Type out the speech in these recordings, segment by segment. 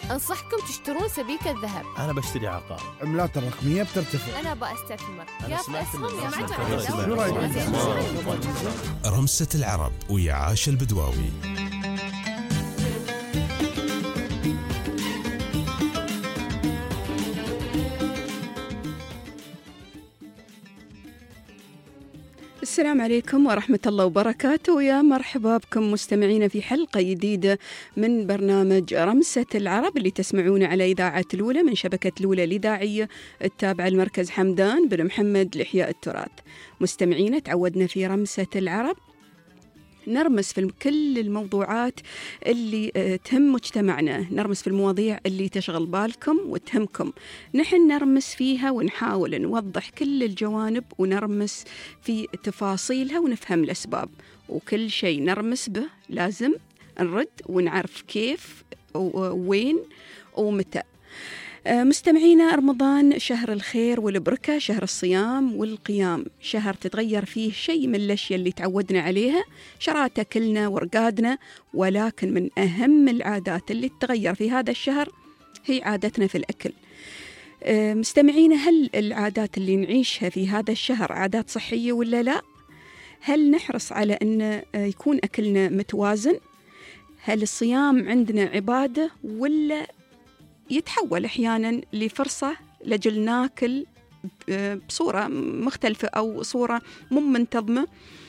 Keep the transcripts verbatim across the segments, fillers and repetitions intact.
أنصحكم تشترون سبيكة ذهب. أنا بشتري عقار. عملات الرقمية بترتفع. أنا بأستثمر. أنا يا سمعت أسهم إن يا الناس معتمد. رمسة العرب ويا عاشا البدواوي. السلام عليكم ورحمة الله وبركاته، يا مرحبا بكم مستمعين في حلقة جديدة من برنامج رمسة العرب اللي تسمعون على إذاعة الأولى من شبكة الأولى الإذاعية التابعة لمركز حمدان بن محمد لإحياء التراث. مستمعين تعودنا في رمسة العرب نرمس في كل الموضوعات اللي تهم مجتمعنا، نرمس في المواضيع اللي تشغل بالكم وتهمكم، نحن نرمس فيها ونحاول نوضح كل الجوانب ونرمس في تفاصيلها ونفهم الأسباب، وكل شيء نرمس به لازم نرد ونعرف كيف ووين ومتى. مستمعينا، رمضان شهر الخير والبركة، شهر الصيام والقيام، شهر تتغير فيه شيء من الأشياء اللي تعودنا عليها، شرات أكلنا ورقادنا، ولكن من أهم العادات اللي تتغير في هذا الشهر هي عادتنا في الأكل. مستمعينا، هل العادات اللي نعيشها في هذا الشهر عادات صحية ولا لا؟ هل نحرص على أن يكون أكلنا متوازن؟ هل الصيام عندنا عبادة ولا يتحول أحياناً لفرصة لجل ناكل بصورة مختلفة أو صورة مو منتظمة،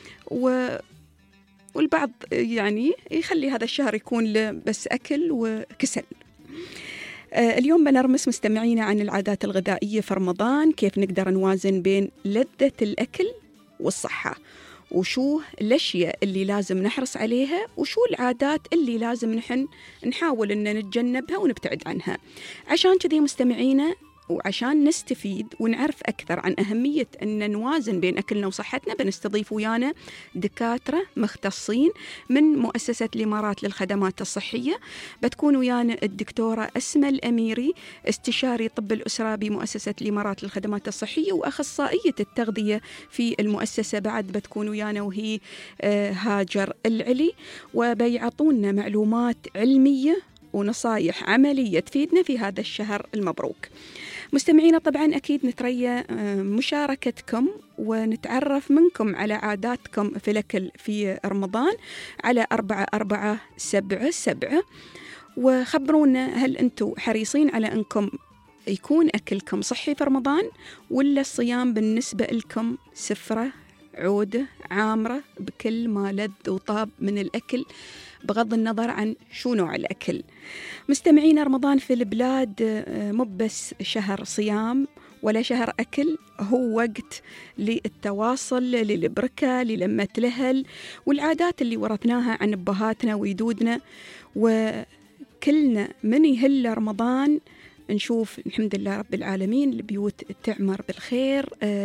والبعض يعني يخلي هذا الشهر يكون بس أكل وكسل. اليوم بنرمس مستمعينا عن العادات الغذائية في رمضان، كيف نقدر نوازن بين لذة الأكل والصحة، وشو الأشياء اللي لازم نحرص عليها، وشو العادات اللي لازم نحن نحاول أن نتجنبها ونبتعد عنها. عشان كذي مستمعينا، وعشان نستفيد ونعرف أكثر عن أهمية أن نوازن بين أكلنا وصحتنا، بنستضيف ويانا دكاترة مختصين من مؤسسة الإمارات للخدمات الصحية. بتكون ويانا الدكتورة أسماء الأميري، استشاري طب الأسرة بمؤسسة الإمارات للخدمات الصحية وأخصائية التغذية في المؤسسة. بعد بتكون ويانا وهي هاجر العلي، وبيعطونا معلومات علمية ونصايح عملية تفيدنا في هذا الشهر المبروك. مستمعينا، طبعا أكيد نتريا مشاركتكم ونتعرف منكم على عاداتكم في الأكل في رمضان على أربعة أربعة سبعة سبعة، وخبرونا هل أنتم حريصين على أنكم يكون أكلكم صحي في رمضان، ولا الصيام بالنسبة لكم سفرة عودة عامرة بكل ما لذ وطاب من الأكل بغض النظر عن شو نوع الأكل. مستمعين، رمضان في البلاد مو بس شهر صيام ولا شهر أكل، هو وقت للتواصل، للبركة، للمة الأهل، والعادات اللي ورثناها عن أبهاتنا وجدودنا. وكلنا من يهل رمضان نشوف الحمد لله رب العالمين البيوت تعمر بالخير،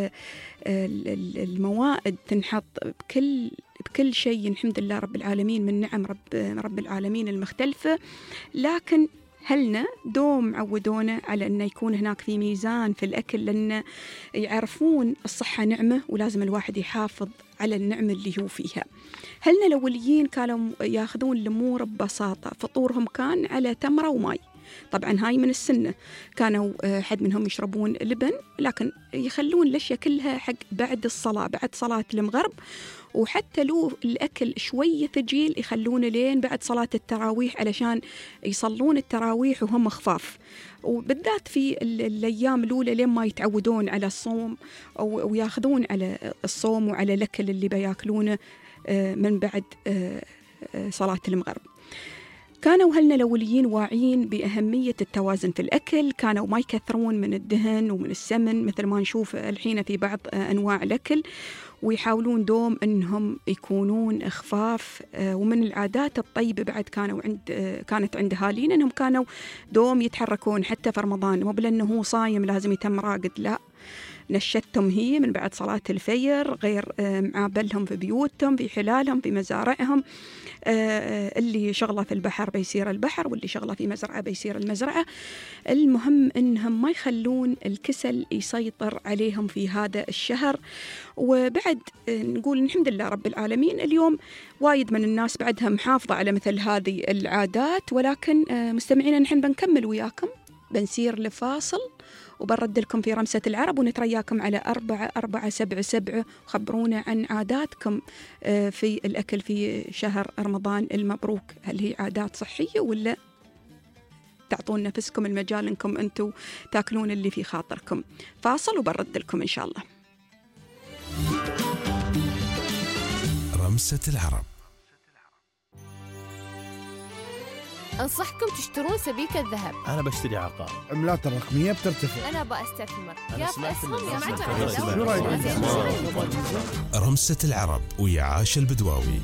الموائد تنحط بكل بكل شيء الحمد لله رب العالمين من نعم رب رب العالمين المختلفة. لكن هلنا دوم عودونا على أن يكون هناك في ميزان في الأكل، لأن يعرفون الصحة نعمة ولازم الواحد يحافظ على النعمة اللي هو فيها. هلنا الأوليين كانوا ياخذون الأمور ببساطة، فطورهم كان على تمرة وماء. طبعا هاي من السنة، كانوا حد منهم يشربون لبن، لكن يخلون الأشياء كلها حق بعد الصلاة، بعد صلاة المغرب، وحتى لو الأكل شوية ثقيل يخلونه لين بعد صلاة التراويح علشان يصلون التراويح وهم خفاف، وبالذات في الأيام الأولى لين ما يتعودون على الصوم أو ياخذون على الصوم وعلى الأكل اللي بياكلونه من بعد صلاة المغرب. كانوا هلنا الأوليين واعين بأهمية التوازن في الأكل، كانوا ما يكثرون من الدهن ومن السمن مثل ما نشوف الحين في بعض أنواع الأكل، ويحاولون دوم أنهم يكونون خفاف. ومن العادات الطيبة بعد كانوا عند كانت عند أهالينا أنهم كانوا دوم يتحركون حتى في رمضان، مو بلأنه هو صايم لازم يتم راقد، لا، نشتهم هي من بعد صلاة الفجر، غير معابلهم في بيوتهم، في حلالهم، في مزارعهم. اللي شغله في البحر بيصير البحر، واللي شغله في مزرعة بيصير المزرعة. المهم إنهم ما يخلون الكسل يسيطر عليهم في هذا الشهر. وبعد نقول الحمد لله رب العالمين اليوم وايد من الناس بعدها محافظة على مثل هذه العادات. ولكن مستمعينا نحن بنكمل وياكم، بنسير لفاصل وبرد لكم في رمسة العرب، ونترياكم على أربعة أربعة سبعة سبعة. خبرونا عن عاداتكم في الأكل في شهر رمضان المبروك، هل هي عادات صحية ولا تعطون نفسكم المجال أنكم أنتوا تاكلون اللي في خاطركم؟ فاصل وبرد لكم إن شاء الله. رمسة العرب. أنصحكم تشترون سبيكة ذهب. أنا بشتري عقار. عملات الرقمية بترتفع. أنا بأستثمر. أنا يا سمعت أسهم من يا الناس معتمد. رمسة العرب ويا عاش البدواوي.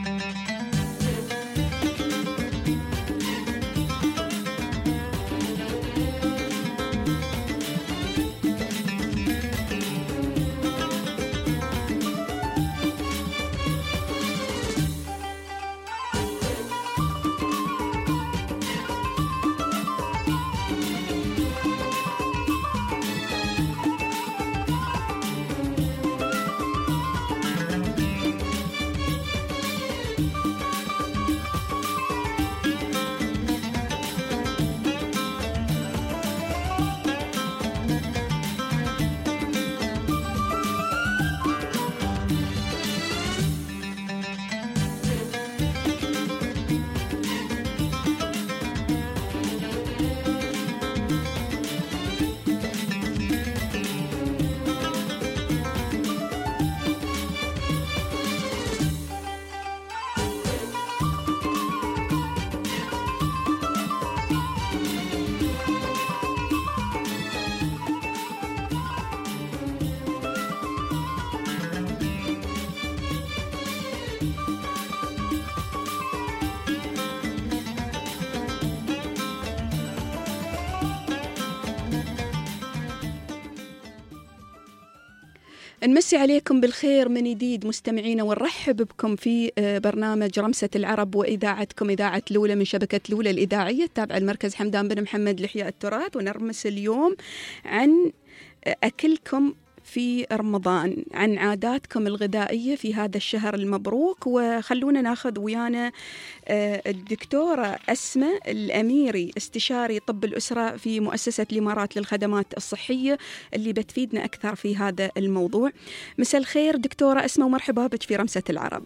نمسي عليكم بالخير من جديد مستمعينا، ونرحب بكم في برنامج رمسة العرب وإذاعتكم إذاعة لولة من شبكة لولة الإذاعية التابعة المركز حمدان بن محمد لحياء التراث. ونرمس اليوم عن أكلكم في رمضان، عن عاداتكم الغذائية في هذا الشهر المبروك. وخلونا ناخذ ويانا الدكتورة أسماء الأميري، استشاري طب الأسرة في مؤسسة الإمارات للخدمات الصحية، اللي بتفيدنا أكثر في هذا الموضوع. مساء الخير دكتورة أسماء، ومرحبا بك في رمسة العرب.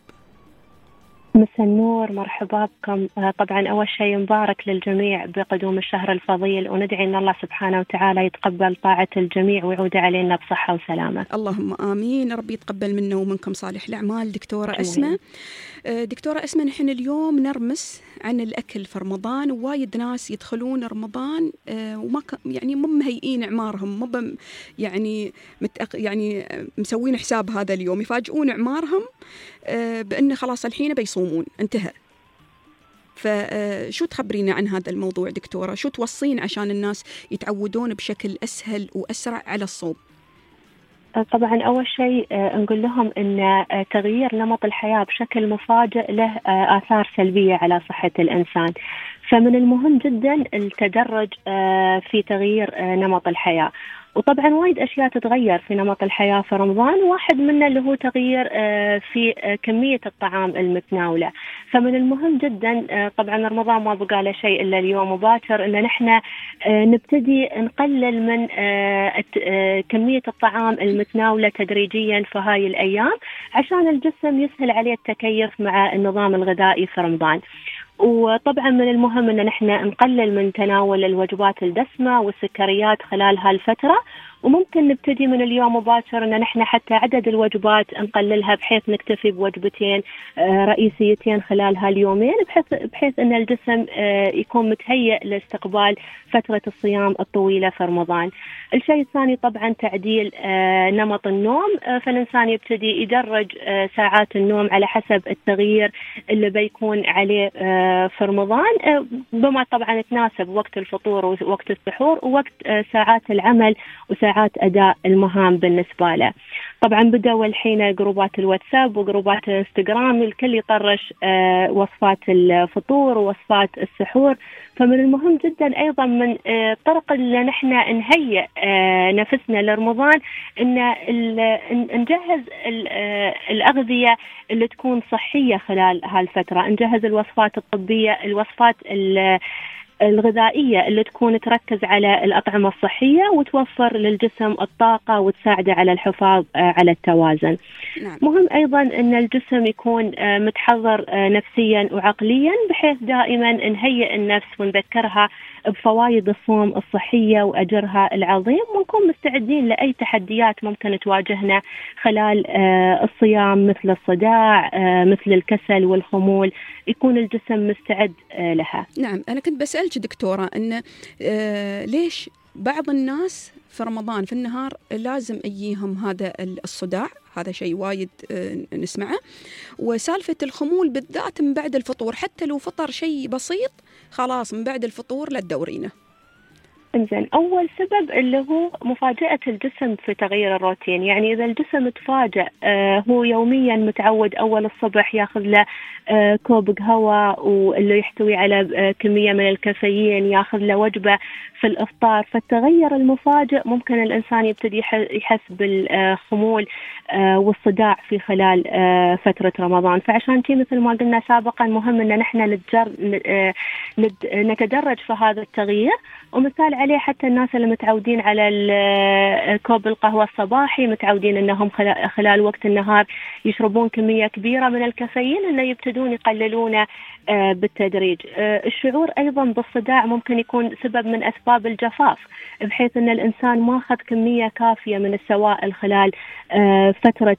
مساء النور، مرحبا بكم. طبعا أول شيء مبارك للجميع بقدوم الشهر الفضيل، وندعي أن الله سبحانه وتعالى يتقبل طاعة الجميع ويعود علينا بصحة وسلامة. اللهم آمين، ربي يتقبل منا ومنكم صالح الأعمال. دكتورة أسماء، دكتورة أسماء نحن اليوم نرمس عن الأكل في رمضان، ووايد ناس يدخلون رمضان وما يعني مو مهيئين أعمارهم، مو يعني متأق يعني مسوين حساب هذا اليوم، يفاجئون أعمارهم بأن خلاص الحين بيصومون انتهى. فشو تخبرينا عن هذا الموضوع دكتورة؟ شو توصين عشان الناس يتعودون بشكل أسهل وأسرع على الصوم؟ طبعا أول شيء نقول لهم أن تغيير نمط الحياة بشكل مفاجئ له آثار سلبية على صحة الإنسان، فمن المهم جدا التدرج في تغيير نمط الحياة. وطبعا وايد أشياء تتغير في نمط الحياة في رمضان، واحد منها اللي هو تغيير في كمية الطعام المتناولة. فمن المهم جدا طبعا رمضان ما بقى له شيء إلا اليوم وباكر إن نحن نبتدي نقلل من كمية الطعام المتناولة تدريجيا في هاي الأيام، عشان الجسم يسهل عليه التكيف مع النظام الغذائي في رمضان. وطبعا من المهم أن نحن نقلل من تناول الوجبات الدسمة والسكريات خلال هالفترة، وممكن نبتدي من اليوم مباشر أن نحن حتى عدد الوجبات نقللها بحيث نكتفي بوجبتين رئيسيتين خلال هاليومين، بحيث بحيث أن الجسم يكون متهيئ لاستقبال فترة الصيام الطويلة في رمضان. الشيء الثاني طبعا تعديل نمط النوم، فالإنسان يبتدي يدرج ساعات النوم على حسب التغيير اللي بيكون عليه في رمضان، بما طبعا تناسب وقت الفطور ووقت السحور ووقت ساعات العمل وساعات مراعاة أداء المهام بالنسبة له. طبعا بدأوا الحين جروبات الواتساب وجروبات الانستغرام الكل يطرش آه وصفات الفطور ووصفات السحور. فمن المهم جدا أيضا من الطرق آه اللي نحن نهيئ آه نفسنا لرمضان إن نجهز آه الأغذية اللي تكون صحية خلال هالفترة، نجهز الوصفات الطبية، الوصفات الغذائية اللي تكون تركز على الأطعمة الصحية وتوفر للجسم الطاقة وتساعده على الحفاظ على التوازن. نعم. مهم أيضا أن الجسم يكون متحضر نفسيا وعقليا بحيث دائما نهيئ النفس ونذكرها بفوائد الصوم الصحية وأجرها العظيم، ونكون مستعدين لأي تحديات ممكن تواجهنا خلال الصيام مثل الصداع مثل الكسل والخمول، يكون الجسم مستعد لها. نعم، أنا كنت بسألك دكتورة أن آه ليش بعض الناس في رمضان في النهار لازم أيهم هذا الصداع، هذا شيء وايد آه نسمعه، وسالفة الخمول بالذات من بعد الفطور، حتى لو فطر شيء بسيط خلاص من بعد الفطور لا تدورينه. إنزين، أول سبب اللي هو مفاجأة الجسم في تغيير الروتين. يعني إذا الجسم تفاجأ آه هو يوميا متعود أول الصبح ياخذ له آه كوب قهوة واللي يحتوي على آه كمية من الكافيين، ياخذ له وجبة في الإفطار، فالتغير المفاجئ ممكن الإنسان يبتدي يحس بالخمول آه والصداع في خلال آه فترة رمضان. فعشان كذا مثل ما قلنا سابقا مهم أن نحن نتجر آه نتدرج في هذا التغيير. ومثال عليه حتى الناس اللي متعودين على كوب القهوة الصباحي، متعودين أنهم خلال وقت النهار يشربون كمية كبيرة من الكافيين، أنه يبتدون يقللونه بالتدريج. الشعور أيضا بالصداع ممكن يكون سبب من أسباب الجفاف، بحيث أن الإنسان ما أخذ كمية كافية من السوائل خلال فترة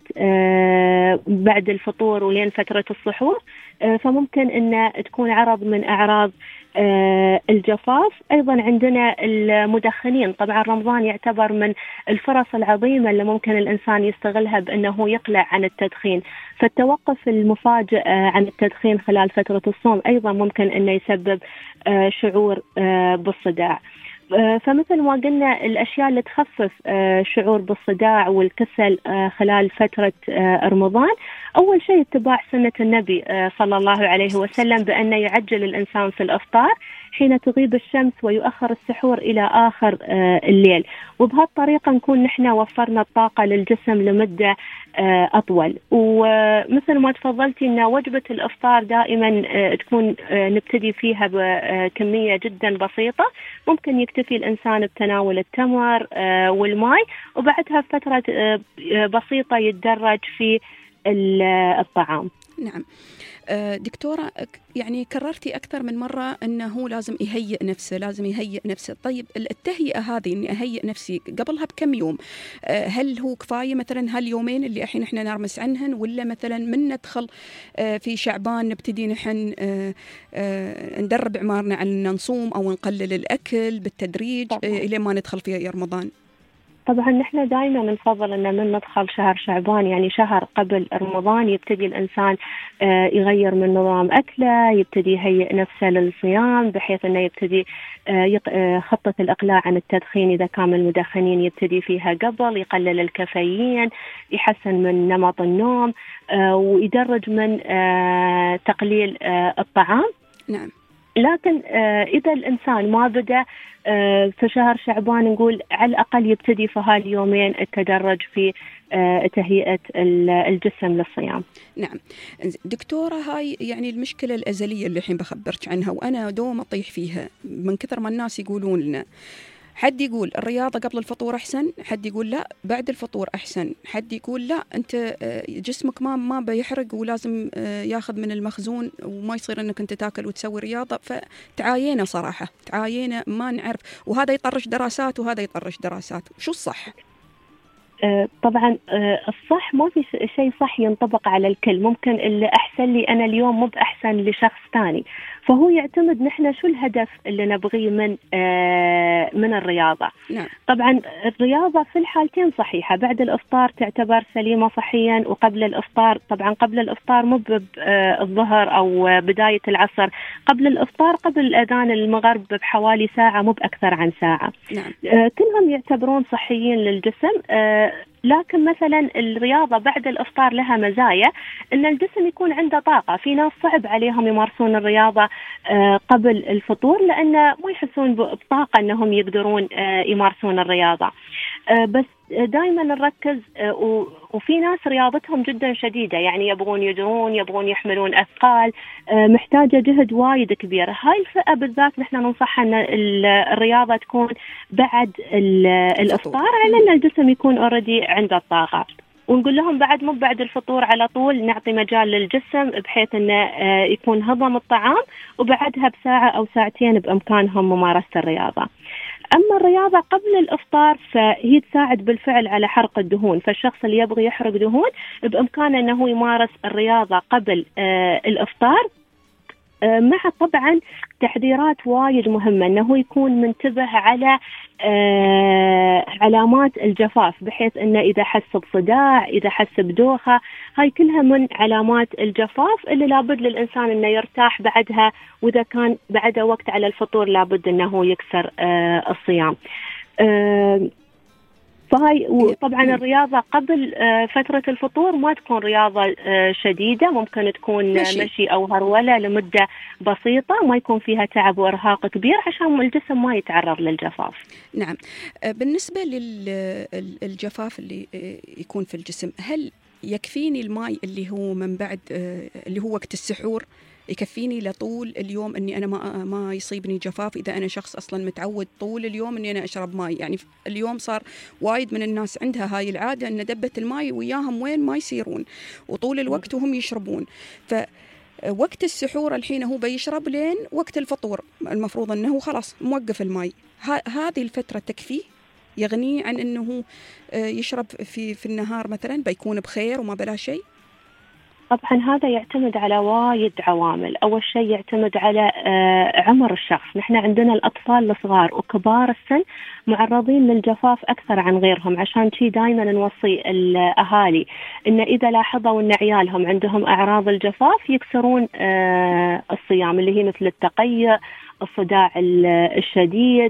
بعد الفطور ولين فترة السحور، فممكن أن تكون عرض من أعراض الجفاف. أيضا عندنا المدخنين، طبعا رمضان يعتبر من الفرص العظيمة اللي ممكن الإنسان يستغلها بأنه يقلع عن التدخين، فالتوقف المفاجئ عن التدخين خلال فترة الصوم أيضا ممكن أنه يسبب شعور بالصداع. فمثل ما قلنا الأشياء اللي تخفف شعور بالصداع والكسل خلال فترة رمضان، أول شيء اتباع سنة النبي صلى الله عليه وسلم بأن يعجل الإنسان في الإفطار حين تغيب الشمس ويؤخر السحور إلى آخر الليل، وبهالطريقة نكون نحن وفرنا الطاقة للجسم لمدة أطول. ومثل ما تفضلتي أن وجبة الإفطار دائما تكون نبتدي فيها بكمية جدا بسيطة، ممكن يكتفي الإنسان بتناول التمر والماء، وبعدها فترة بسيطة يتدرج في الطعام. نعم دكتورة، يعني كررتي أكثر من مرة أنه لازم يهيئ نفسه، لازم يهيئ نفسه. طيب التهيئة هذه إني أهيئ نفسي قبلها بكم يوم، هل هو كفاية مثلا هاليومين اللي الحين إحنا نرمس عنهن، ولا مثلا من ندخل في شعبان نبتدي نحن ندرب عمارنا على أن نصوم أو نقلل الأكل بالتدريج إلى ما ندخل في رمضان؟ طبعا نحن دائما نفضل أن من ندخل شهر شعبان، يعني شهر قبل رمضان، يبتدي الإنسان يغير من نظام أكله، يبتدي يهيئ نفسه للصيام بحيث أنه يبتدي خطة الإقلاع عن التدخين إذا كان المدخنين يبتدي فيها قبل، يقلل الكافيين، يحسن من نمط النوم، ويدرج من تقليل الطعام. نعم. لكن إذا الإنسان ما بدأ في شهر شعبان، نقول على الأقل يبتدي في هاليومين التدرج في تهيئة الجسم للصيام. نعم دكتورة، هاي يعني المشكلة الأزلية اللي الحين بخبرك عنها وأنا دوم أطيح فيها من كثر ما الناس يقولون لنا. حد يقول الرياضة قبل الفطور أحسن، حد يقول لا بعد الفطور أحسن، حد يقول لا أنت جسمك ما ما بيحرق ولازم ياخذ من المخزون وما يصير أنك أنت تاكل وتسوي رياضة. فتعاينا صراحة، تعاينا ما نعرف، وهذا يطرش دراسات وهذا يطرش دراسات. شو الصح؟ طبعا الصح ما في شيء صح ينطبق على الكل، ممكن اللي أحسن لي أنا اليوم مو بأحسن لشخص ثاني، فهو يعتمد نحن شو الهدف اللي نبغيه من آه من الرياضة. نعم. طبعا الرياضة في الحالتين صحيحة، بعد الإفطار تعتبر سليمة صحيا، وقبل الإفطار طبعا قبل الإفطار مو بالظهر أو بداية العصر، قبل الإفطار قبل أذان المغرب بحوالي ساعة مو بأكثر عن ساعة. نعم. آه كلهم يعتبرون صحيين للجسم. آه لكن مثلا الرياضة بعد الإفطار لها مزايا أن الجسم يكون عنده طاقة. في ناس صعب عليهم يمارسون الرياضة قبل الفطور لأن ما يحسون بطاقة أنهم يقدرون يمارسون الرياضة. بس دائما نركز، وفي ناس رياضتهم جدا شديدة، يعني يبغون يجرون، يبغون يحملون أثقال، محتاجة جهد وايد كبير. هاي الفئة بالذات نحن ننصحها أن الرياضة تكون بعد الإفطار على أن الجسم يكون أوريدي عنده الطاقة. ونقول لهم بعد مو بعد الفطور على طول، نعطي مجال للجسم بحيث أنه يكون هضم الطعام، وبعدها بساعة أو ساعتين بإمكانهم ممارسة الرياضة. أما الرياضة قبل الإفطار فهي تساعد بالفعل على حرق الدهون، فالشخص اللي يبغي يحرق دهون بإمكانه أنه يمارس الرياضة قبل آه الإفطار، آه مع طبعا تحذيرات وايد مهمة، أنه يكون منتبه على آه علامات الجفاف، بحيث أنه إذا حس بصداع، إذا حس بدوخة، هاي كلها من علامات الجفاف اللي لابد للإنسان أنه يرتاح بعدها، وإذا كان بعده وقت على الفطور لابد أنه يكسر آه الصيام. آه فهاي وطبعا الرياضة قبل فترة الفطور ما تكون رياضة شديدة، ممكن تكون مشي, مشي أو هرولة لمدة بسيطة، ما يكون فيها تعب وإرهاق كبير عشان الجسم ما يتعرض للجفاف. نعم. بالنسبة للجفاف اللي يكون في الجسم، هل يكفيني الماء اللي هو من بعد اللي هو وقت السحور يكفيني لطول اليوم اني انا ما ما يصيبني جفاف اذا انا شخص اصلا متعود طول اليوم اني انا اشرب ماء؟ يعني اليوم صار وايد من الناس عندها هاي العاده ان دبه الماء وياهم وين ما يسيرون وطول الوقت وهم يشربون. فوقت السحور الحين هو بيشرب لين وقت الفطور، المفروض انه خلاص موقف الماء، هذه الفتره تكفيه يغنيه عن انه يشرب في في النهار مثلا، بيكون بخير وما بلا شيء؟ طبعا هذا يعتمد على وايد عوامل. أول شيء يعتمد على عمر الشخص. نحن عندنا الأطفال الصغار وكبار السن معرضين للجفاف أكثر عن غيرهم، عشان شي دايما نوصي الأهالي إن إذا لاحظوا أن عيالهم عندهم أعراض الجفاف يكسرون الصيام، اللي هي مثل التقيؤ، الصداع الشديد،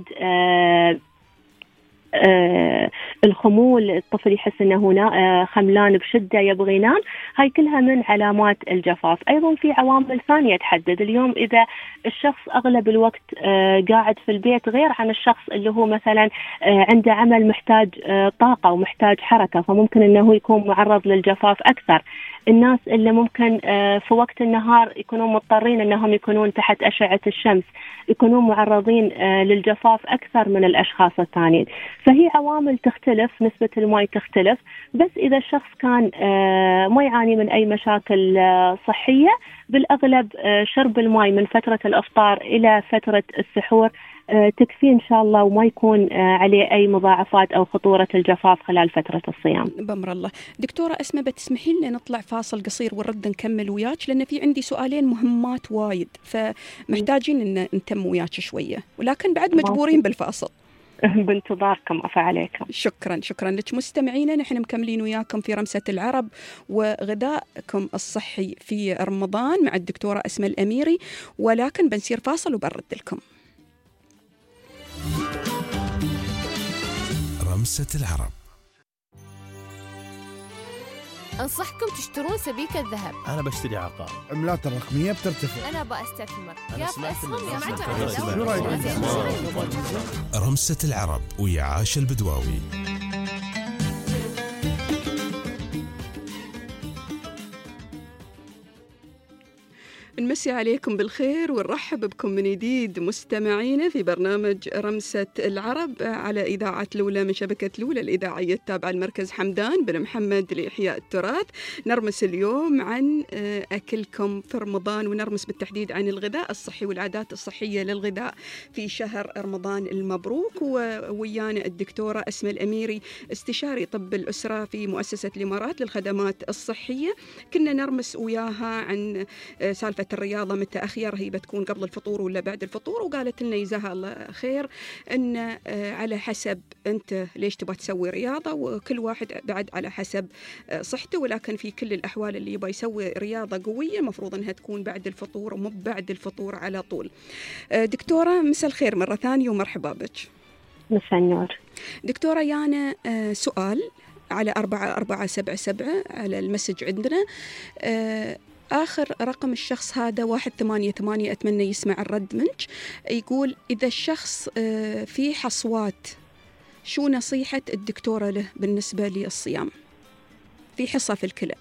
آه الخمول، الطفل يحس أنه آه خملان بشدة يبغي ينام، هاي كلها من علامات الجفاف. أيضا في عوامل ثانية تحدد. اليوم إذا الشخص أغلب الوقت آه قاعد في البيت غير عن الشخص اللي هو مثلا آه عنده عمل محتاج آه طاقة ومحتاج حركة، فممكن أنه يكون معرض للجفاف أكثر. الناس اللي ممكن آه في وقت النهار يكونون مضطرين أنهم يكونون تحت أشعة الشمس يكونون معرضين آه للجفاف أكثر من الأشخاص الثانيين. فهي عوامل تختلف، نسبة الماء تختلف. بس إذا الشخص كان آه ما يعاني من أي مشاكل آه صحية، بالأغلب آه شرب الماء من فترة الإفطار إلى فترة السحور آه تكفي إن شاء الله، وما يكون آه عليه أي مضاعفات أو خطورة الجفاف خلال فترة الصيام. بأمر الله. دكتورة أسماء، بتسمحي لنا نطلع فاصل قصير ونرد نكمل وياك، لأن في عندي سؤالين مهمات وايد، فمحتاجين إن نتم وياك شوية، ولكن بعد مجبورين بالفاصل. بانتظاركم. أفا عليكم. شكرا شكرا لك مستمعينا. نحن مكملين وياكم في رمسة العرب وغذائكم الصحي في رمضان مع الدكتورة أسماء الأميري، ولكن بنصير فاصل وبرد لكم. رمسة العرب. أنصحكم تشترون سبيكة ذهب. أنا بشتري عقار. عملات الرقمية بترتفع. أنا أستثمر. أنا سمعت رمسة العرب ويا عاش البدواوي. نمسي عليكم بالخير ونرحب بكم من جديد مستمعينا في برنامج رمسة العرب على إذاعة لولا من شبكة لولا الإذاعية التابعة لمركز حمدان بن محمد لإحياء التراث. نرمس اليوم عن أكلكم في رمضان، ونرمس بالتحديد عن الغذاء الصحي والعادات الصحية للغذاء في شهر رمضان المبروك. وويانا الدكتورة أسماء الأميري استشاري طب الأسرة في مؤسسة الإمارات للخدمات الصحية. كنا نرمس وياها عن سالفة الرياضة الرياضة متى أخير، هي بتكون قبل الفطور ولا بعد الفطور؟ وقالت لنا جزاها الله خير أن على حسب أنت ليش تبغى تسوي رياضة، وكل واحد بعد على حسب صحته، ولكن في كل الأحوال اللي يبغى يسوي رياضة قوية مفروض أنها تكون بعد الفطور ومو بعد الفطور على طول. دكتورة مساء الخير مرة ثانية ومرحبا بك. مساء النور. دكتورة يانا سؤال على أربعة أربعة سبعة سبعة على المسج عندنا، آخر رقم الشخص هذا واحد ثمانية ثمانية، أتمنى يسمع الرد منك. يقول إذا الشخص فيه حصوات شو نصيحة الدكتورة له بالنسبة للصيام في حصة في الكلى؟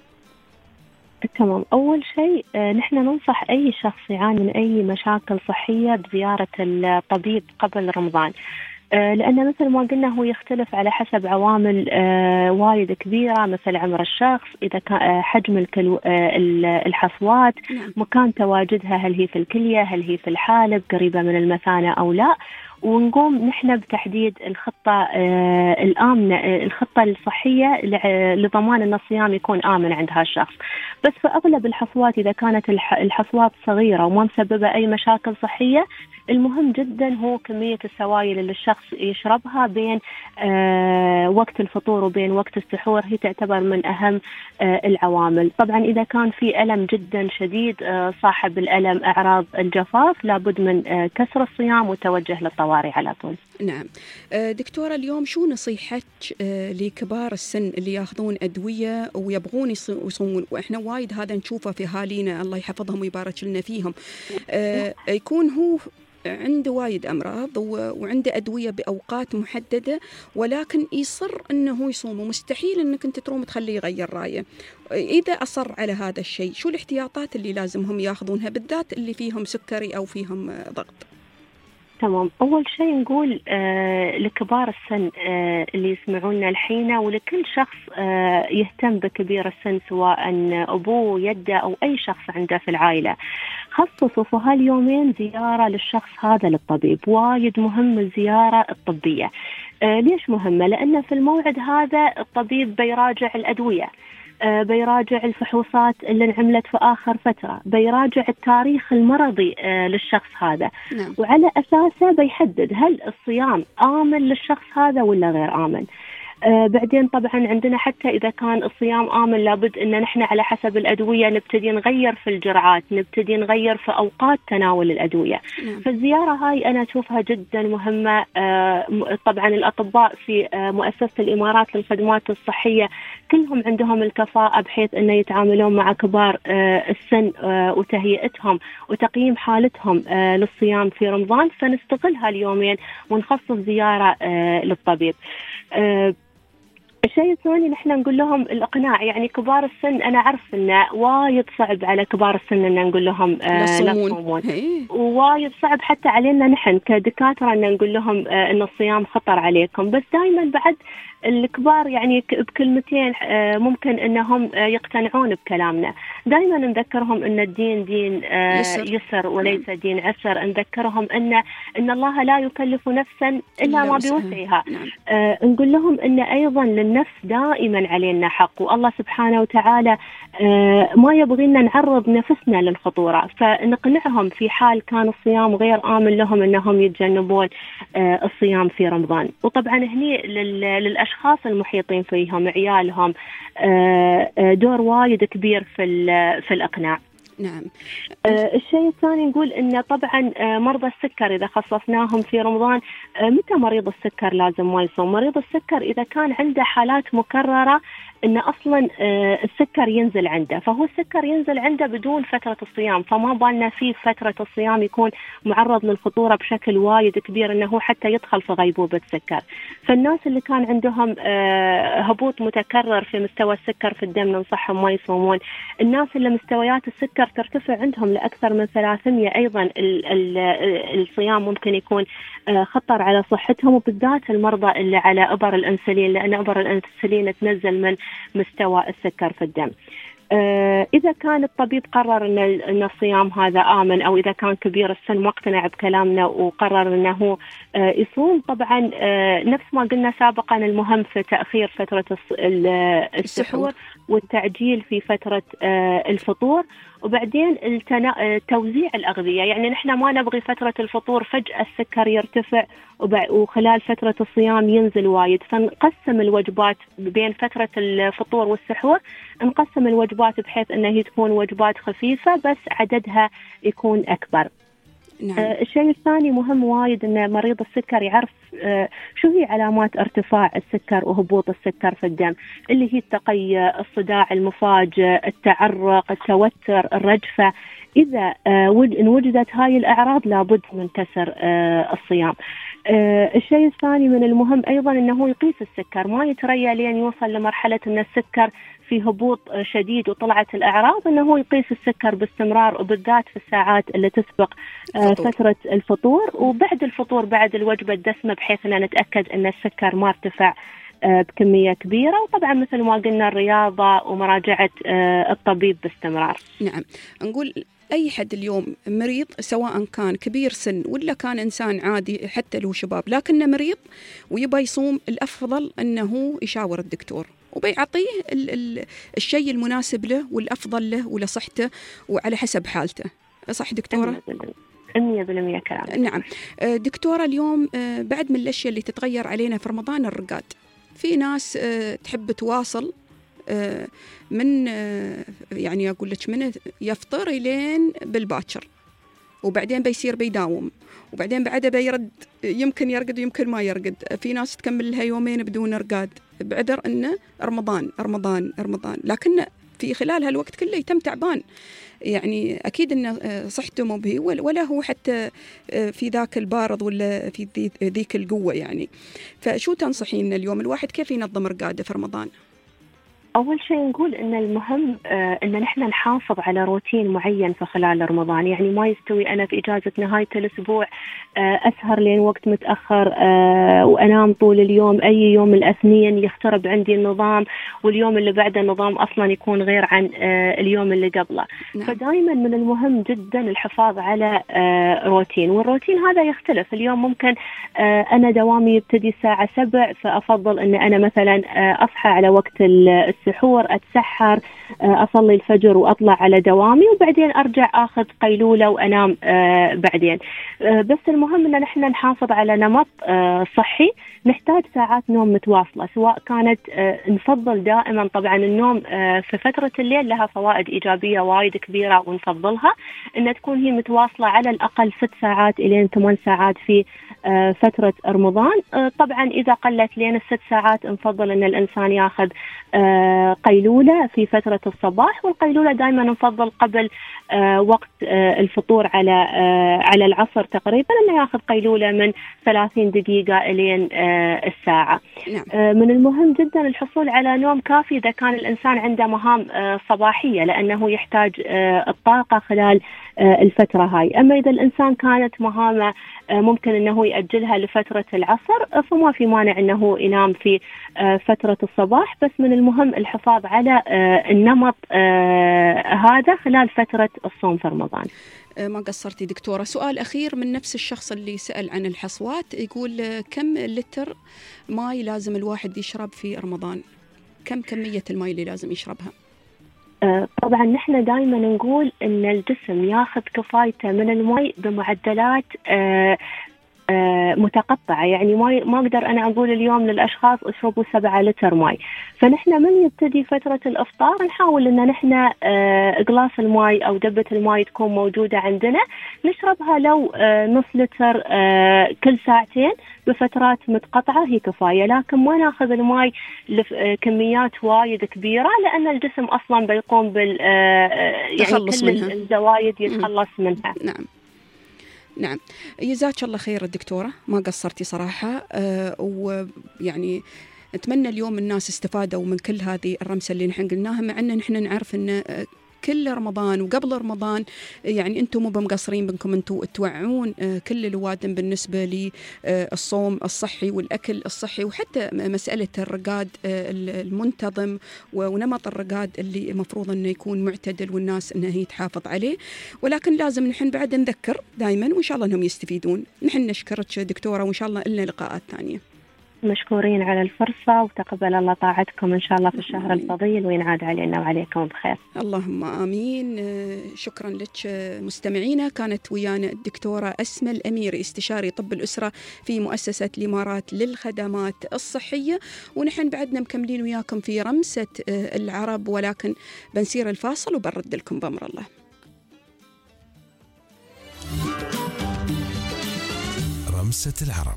تمام. أول شيء نحن ننصح أي شخص يعاني من أي مشاكل صحية بزيارة الطبيب قبل رمضان، لأن مثل ما قلنا هو يختلف على حسب عوامل وايد كبيرة، مثل عمر الشخص، إذا كان حجم الكلو الحصوات، مكان تواجدها، هل هي في الكلية، هل هي في الحالب قريبة من المثانة أو لا، ونقوم نحن بتحديد الخطة الآمنة، الخطة الصحية لضمان أن الصيام يكون آمن عند هالشخص. بس في أغلب الحصوات إذا كانت الحصوات صغيرة وما مسببة أي مشاكل صحية، المهم جدا هو كمية السوائل اللي الشخص يشربها بين آه وقت الفطور وبين وقت السحور، هي تعتبر من أهم آه العوامل. طبعا إذا كان في ألم جدا شديد، آه صاحب الألم أعراض الجفاف، لابد من آه كسر الصيام وتوجه للطوارئ على طول. نعم. آه دكتورة اليوم شو نصيحتك آه لكبار السن اللي ياخذون أدوية ويبغون يصومون، وإحنا وايد هذا نشوفه في أهالينا الله يحفظهم ويبارك لنا فيهم، آه يكون هو عنده وايد أمراض وعنده أدوية بأوقات محددة، ولكن يصر أنه يصوم، ومستحيل أنك أنت تروم تخليه يغير رأيه. إذا أصر على هذا الشيء شو الاحتياطات اللي لازمهم ياخذونها، بالذات اللي فيهم سكري أو فيهم ضغط؟ تمام. أول شيء نقول آه لكبار السن آه اللي يسمعونا الحين، ولكل شخص آه يهتم بكبير السن، سواء أبوه يده أو أي شخص عنده في العائلة، خصصوا في هاليومين زيارة للشخص هذا للطبيب. وايد مهم الزيارة الطبية. آه ليش مهمة؟ لأن في الموعد هذا الطبيب بيراجع الأدوية، آه بيراجع الفحوصات اللي انعملت في آخر فترة، بيراجع التاريخ المرضي آه للشخص هذا. نعم. وعلى أساسه بيحدد هل الصيام آمن للشخص هذا ولا غير آمن. آه بعدين طبعا عندنا حتى إذا كان الصيام آمن، لابد إن نحن على حسب الأدوية نبتدي نغير في الجرعات، نبتدي نغير في أوقات تناول الأدوية. نعم. فالزيارة هاي أنا أشوفها جدا مهمة. آه طبعا الأطباء في آه مؤسسة الإمارات للخدمات الصحية كلهم عندهم الكفاءة بحيث أن يتعاملون مع كبار آه السن آه وتهيئتهم وتقييم حالتهم آه للصيام في رمضان، فنستغل هاليومين ونخصص زيارة آه للطبيب. آه الشيء الثاني نحن نقول لهم الإقناع، يعني كبار السن أنا أعرف إنه وايد صعب على كبار السن إن نقول لهم آه لا تصومون، ووايد صعب حتى علينا نحن كدكاترة إن نقول لهم آه إن الصيام خطر عليكم، بس دائما بعد الكبار يعني بكلمتين ممكن أنهم يقتنعون بكلامنا. دائما نذكرهم أن الدين دين يسر, يسر وليس دين عسر، نذكرهم أن إن الله لا يكلف نفسا إلا ما بوسعها. نقول لهم أن أيضا للنفس دائما علينا حق، والله سبحانه وتعالى ما يبغينا نعرض نفسنا للخطورة، فنقنعهم في حال كان الصيام غير آمن لهم أنهم يتجنبون الصيام في رمضان. وطبعا هني للأشخاص الأشخاص المحيطين فيهم عيالهم دور وايد كبير في في الإقناع. نعم. الشيء الثاني نقول إن طبعا مرضى السكر إذا خصصناهم في رمضان، متى مريض السكر لازم ما يصوم؟ مريض السكر إذا كان عنده حالات مكررة إن أصلا السكر ينزل عنده، فهو السكر ينزل عنده بدون فترة الصيام، فما بالنا في فترة الصيام يكون معرض للخطورة بشكل وايد كبير إنه حتى يدخل في غيبوبة سكر. فالناس اللي كان عندهم هبوط متكرر في مستوى السكر في الدم ننصحهم ما يصومون. الناس اللي مستويات السكر ترتفع عندهم لأكثر من ثلاثمية أيضا الصيام ممكن يكون خطر على صحتهم، وبالذات المرضى اللي على إبر الأنسولين، لأن إبر الأنسولين تنزل من مستوى السكر في الدم. آه إذا كان الطبيب قرر إن, إن الصيام هذا آمن، أو إذا كان كبير السن مقتنع بكلامنا وقرر إنه آه يصوم، طبعا آه نفس ما قلنا سابقا المهم في تأخير فترة السحور والتعجيل في فترة آه الفطور. وبعدين التنا... توزيع الأغذية. يعني نحن ما نبغي فترة الفطور فجأة السكر يرتفع وخلال فترة الصيام ينزل وايد، فنقسم الوجبات بين فترة الفطور والسحور، نقسم الوجبات بحيث أنها هي تكون وجبات خفيفة بس عددها يكون أكبر. نعم. آه الشيء الثاني مهم وايد أن مريض السكر يعرف آه شو هي علامات ارتفاع السكر وهبوط السكر في الدم، اللي هي التقيؤ، الصداع المفاجئ، التعرق، التوتر، الرجفة. إذا آه وجدت هاي الأعراض لابد من كسر آه الصيام. آه الشيء الثاني من المهم أيضا أنه يقيس السكر، ما يتريا لين يوصل لمرحلة أن السكر في هبوط شديد وطلعت الأعراض، أنه يقيس السكر باستمرار، وبالذات في الساعات اللي تسبق آه فترة الفطور وبعد الفطور بعد الوجبة الدسمة، بحيث أن نتأكد أن السكر ما ارتفع آه بكمية كبيرة. وطبعا مثل ما قلنا الرياضة ومراجعة آه الطبيب باستمرار. نعم. نقول أي حد اليوم مريض سواء كان كبير سن ولا كان إنسان عادي حتى لو شباب لكنه مريض ويبغى يصوم، الأفضل أنه يشاور الدكتور وبيعطيه ال- ال- الشيء المناسب له والأفضل له ولصحته وعلى حسب حالته. صح دكتورة؟ مية بالمية كلام. نعم. دكتورة، اليوم بعد من الأشياء اللي تتغير علينا في رمضان الرقاد. في ناس تحب تواصل من يعني أقول لك من يفطر إلين بالباكر، وبعدين بيصير بيداوم، وبعدين بعده بيرد، يمكن يرقد ويمكن ما يرقد. في ناس تكمل لها يومين بدون رقاد بعذر أنه رمضان رمضان رمضان، لكن في خلال هالوقت كله يتم تعبان. يعني أكيد أن صحته مو بهي ولا هو حتى في ذاك البارض ولا في ذيك القوة يعني. فشو تنصحين اليوم الواحد كيف ينظم رقاده في رمضان؟ أول شيء نقول إن المهم آه إن نحن نحافظ على روتين معين في خلال رمضان. يعني ما يستوي أنا في إجازة نهاية الأسبوع آه أسهر لين وقت متأخر آه وأنام طول اليوم، أي يوم الاثنين يخترب عندي النظام واليوم اللي بعده النظام أصلا يكون غير عن آه اليوم اللي قبله. نعم. فدائما من المهم جدا الحفاظ على آه روتين، والروتين هذا يختلف. اليوم ممكن آه أنا دوامي يبتدي الساعة سبع، فأفضل أن أنا مثلا آه أصحى على وقت السحور، أتسحر، أصلي الفجر وأطلع على دوامي، وبعدين أرجع أخذ قيلولة وأنام آه بعدين. آه بس المهم أن نحن نحافظ على نمط آه صحي. نحتاج ساعات نوم متواصلة، سواء كانت آه نفضل دائما طبعا النوم آه في فترة الليل لها فوائد إيجابية وايد كبيرة ونفضلها أن تكون هي متواصلة على الأقل ست ساعات إلى ثمان ساعات في آه فترة رمضان. آه طبعا إذا قلت لين الست ساعات نفضل أن الإنسان يأخذ آه قيلولة في فترة الصباح، والقيلولة دائما نفضل قبل آه وقت آه الفطور على آه على العصر تقريبا، أنه يأخذ قيلولة من ثلاثين دقيقة إلين آه الساعة. نعم. آه من المهم جدا الحصول على نوم كافي إذا كان الإنسان عنده مهام آه صباحية، لأنه يحتاج آه الطاقة خلال آه الفترة هاي. أما إذا الإنسان كانت مهامة آه ممكن أنه يأجلها لفترة العصر، آه فما في مانع أنه ينام في آه فترة الصباح. بس من المهم الحفاظ على آه النمط آه هذا خلال فترة الصوم في رمضان. ما قصرتي دكتورة. سؤال أخير من نفس الشخص اللي سأل عن الحصوات، يقول كم لتر ماء لازم الواحد يشرب في رمضان؟ كم كمية الماء اللي لازم يشربها؟ آه طبعا نحن دائما نقول إن الجسم ياخذ كفايته من الماء بمعدلات آه آه متقطعة. يعني ما ما أقدر أنا أقول اليوم للأشخاص اشربوا سبعة لتر ماء. فنحن من يبتدي فترة الإفطار نحاول إن نحن آه قلاص الماء أو دبة الماء تكون موجودة عندنا، نشربها لو آه نص لتر آه كل ساعتين بفترات متقطعة هي كفاية. لكن ما ناخذ الماء لكميات وايد كبيرة، لأن الجسم أصلا بيقوم بال آه يعني كل منها. الزوايد يتخلص منها. نعم. نعم. جزاك الله خير الدكتورة، ما قصرتي صراحة. أه ويعني أتمنى اليوم الناس استفادوا من كل هذه الرمسة اللي نحن قلناها، مع أن نحن نعرف أن كل رمضان وقبل رمضان يعني أنتم مو بمقصرين بأنكم أنتم توعون كل الوادم بالنسبة للصوم الصحي والأكل الصحي، وحتى مسألة الرقاد المنتظم ونمط الرقاد اللي مفروض أنه يكون معتدل والناس أنها هي تحافظ عليه. ولكن لازم نحن بعد نذكر دائما، وإن شاء الله أنهم يستفيدون. نحن نشكرك دكتورة، وإن شاء الله لنا لقاءات ثانية. مشكورين على الفرصة، وتقبل الله طاعتكم إن شاء الله في الشهر الفضيل، وينعاد علينا وعليكم بخير. اللهم آمين. شكرا لك مستمعينا. كانت ويانا الدكتورة أسماء الأميري، استشاري طب الأسرة في مؤسسة الإمارات للخدمات الصحية. ونحن بعدنا مكملين وياكم في رمسة العرب، ولكن بنسير الفاصل وبرد لكم بأمر الله. رمسة العرب.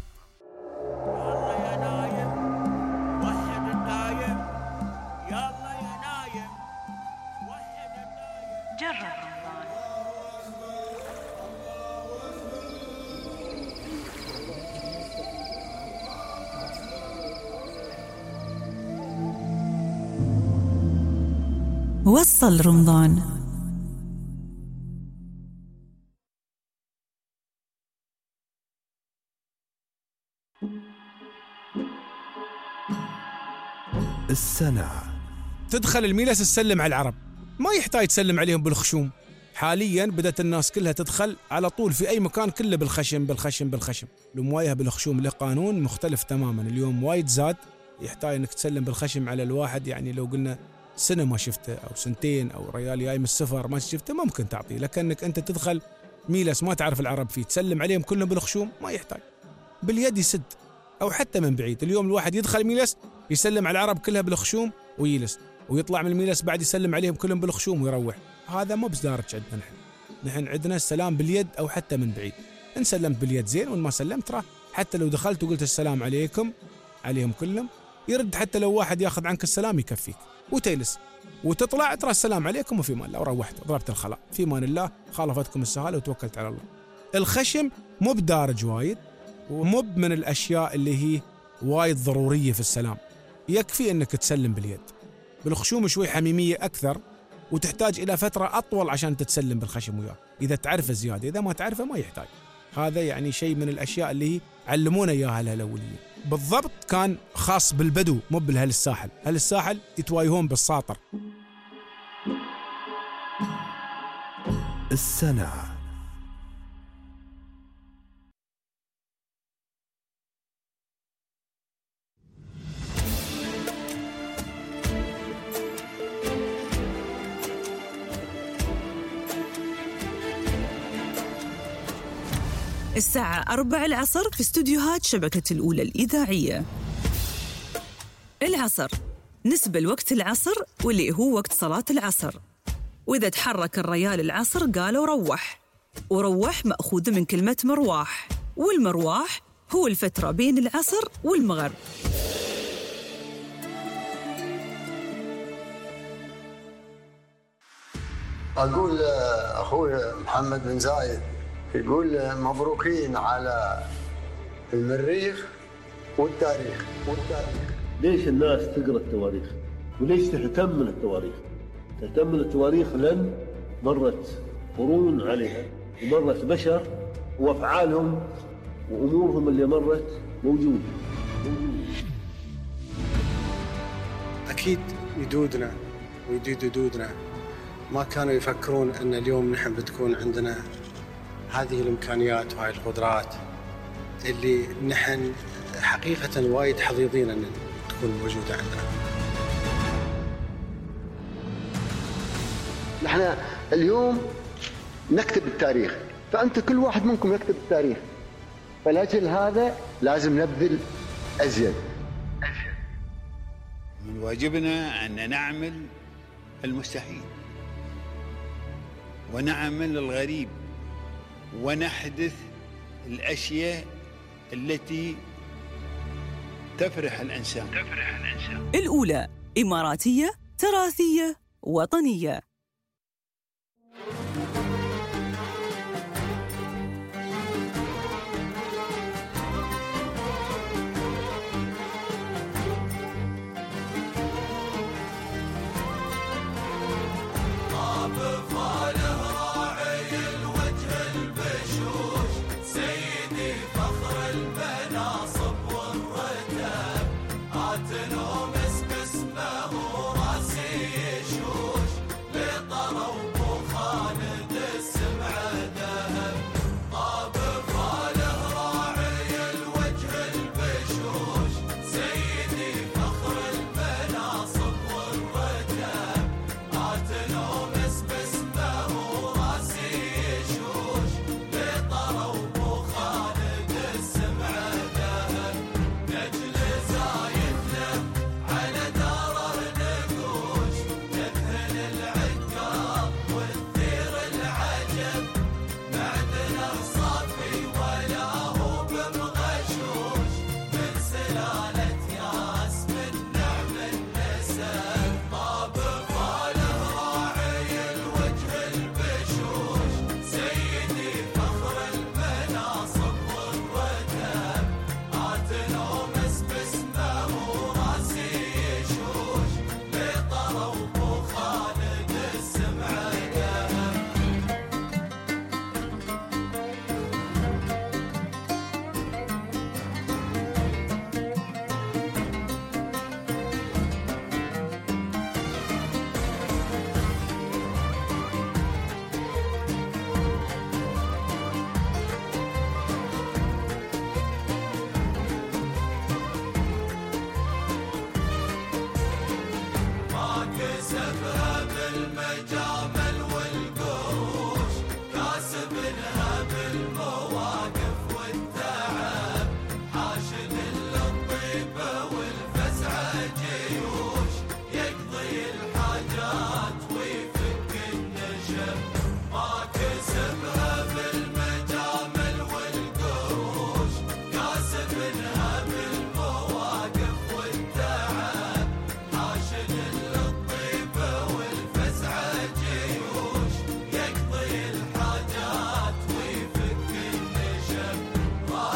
وصل رمضان. السنة. تدخل الميلس تسلم على العرب، ما يحتاج تسلم عليهم بالخشوم. حاليا بدأت الناس كلها تدخل على طول في أي مكان كله بالخشم بالخشم بالخشم. المواجهة بالخشوم له قانون مختلف تماما. اليوم وايد زاد، يحتاج انك تسلم بالخشم على الواحد، يعني لو قلنا سنة ما شفته أو سنتين أو ريال جاي من السفر ما شفته ممكن تعطيه، لكنك أنت تدخل ميلس ما تعرف العرب فيه تسلم عليهم كلهم بالخشوم، ما يحتاج. باليد يسد أو حتى من بعيد. اليوم الواحد يدخل ميلس يسلم على العرب كلها بالخشوم ويجلس، ويطلع من الميلس بعد يسلم عليهم كلهم بالخشوم ويروح. هذا مو بصدارج عندنا نحن. نحن عندنا السلام باليد أو حتى من بعيد. إن سلمت باليد زين، وإن ما سلمت ترى حتى لو دخلت وقلت السلام عليكم عليهم كلهم يرد، حتى لو واحد ياخذ عنك السلام يكفيك وتجلس وتطلع ترى السلام عليكم وفي مان الله، وروحت ضربت الخلاء في مان الله، خالفتكم السهالة وتوكلت على الله. الخشم مو بدارج وايد، ومو من الأشياء اللي هي وايد ضرورية في السلام. يكفي أنك تسلم باليد. بالخشوم شوي حميمية أكثر، وتحتاج إلى فترة أطول عشان تتسلم بالخشم وياه، إذا تعرفه زيادة. إذا ما تعرفه ما يحتاج. هذا يعني شيء من الأشياء اللي هي علمونا إياها الأوليين. بالضبط كان خاص بالبدو مو بالهل الساحل. هل الساحل يتوايهون بالساطر. السنة. الساعة أربع العصر في استوديوهات شبكة الأولى الإذاعية. العصر نسبة لوقت العصر، واللي هو وقت صلاة العصر. وإذا تحرك الريال العصر قالوا روح، وروح مأخوذ من كلمة مرواح، والمرواح هو الفترة بين العصر والمغرب. أقول أخوي محمد بن زايد يقول مبروكين على المريخ والتاريخ والتاريخ. ليش الناس تقرأ التواريخ؟ وليش تهتم من التواريخ؟ تهتم من التواريخ لأن مرت قرون عليها، ومرت بشر وأفعالهم وأمورهم اللي مرت موجودة. أكيد جدودنا وجدود جدودنا ما كانوا يفكرون أن اليوم نحن بتكون عندنا هذه الإمكانيات وهذه القدرات اللي نحن حقيقة وايد حظيظين أن تكون موجودة عندنا. نحن اليوم نكتب التاريخ، فأنت كل واحد منكم يكتب التاريخ، فلأجل هذا لازم نبذل أزيد. من واجبنا أن نعمل المستحيل ونعمل الغريب ونحدث الأشياء التي تفرح الإنسان. تفرح الإنسان. الأولى إماراتية تراثية وطنية.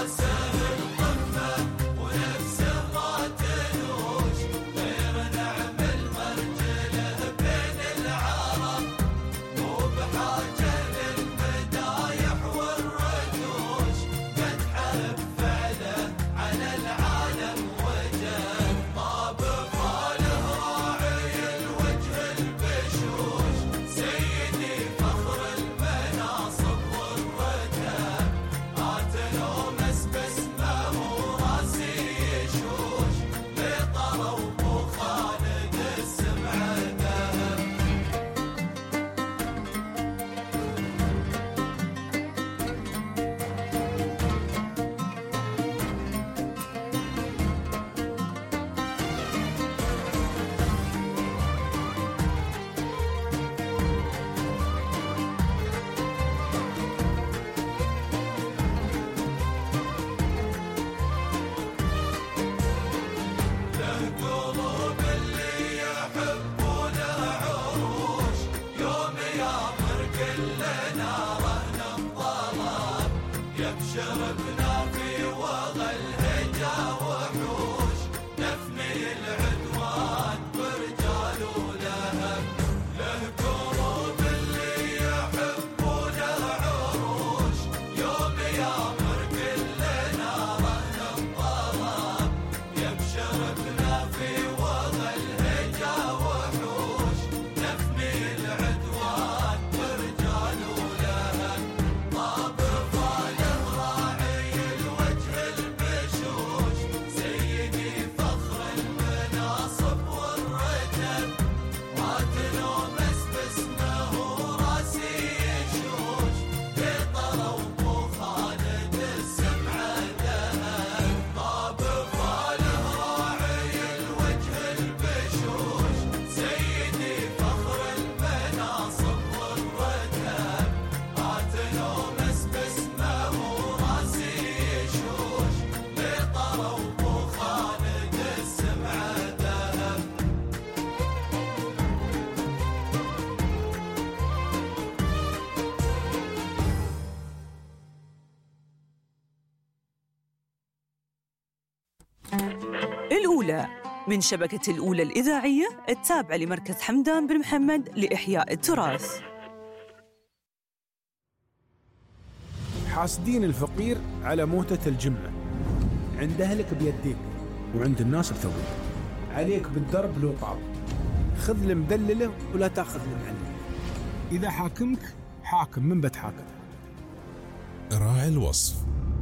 الأولى من شبكة الأولى الإذاعية التابعة لمركز حمدان بن محمد لإحياء التراث. حاسدين الفقير على موتة الجمة، عند أهلك بيديك وعند الناس بثوبك، عليك بالدرب لو طاب، خذ المدلله ولا تاخذ المعلله، إذا حاكمك حاكم من بتحاكم. راعي الوصف.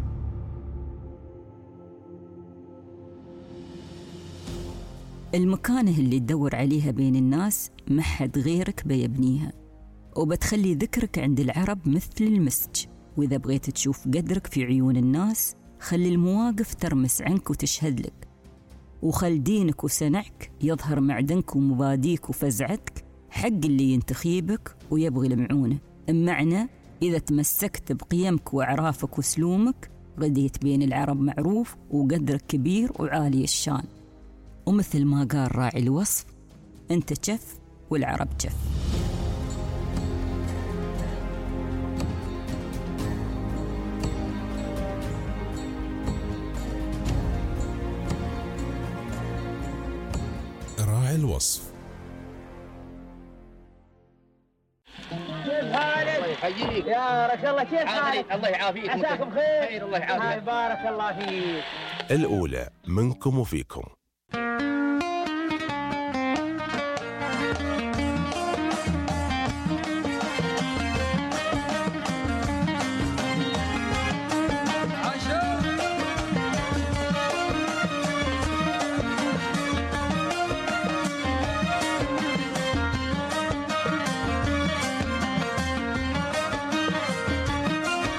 المكانة اللي تدور عليها بين الناس ما حد غيرك بيبنيها، وبتخلي ذكرك عند العرب مثل المسج. وإذا بغيت تشوف قدرك في عيون الناس خلي المواقف ترمس عنك وتشهد لك، وخل دينك وسنعك يظهر معدنك ومباديك وفزعتك حق اللي ينتخيبك ويبغي المعونة. بمعنى إذا تمسكت بقيمك وأعرافك وسلومك غديت بين العرب معروف وقدرك كبير وعالي الشان. ومثل ما قال راعي الوصف، أنت شف والعرب شف. راعي الوصف. كيف حالك؟ الله يحييك يا رك الله. كيف حالك؟ الله يعافيك. عساكم خير. الله يعافيك. بارك الله فيك. الأولى منكم وفيكم.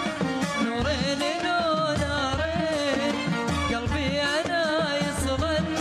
نورين نورين قلبي أنا يصغن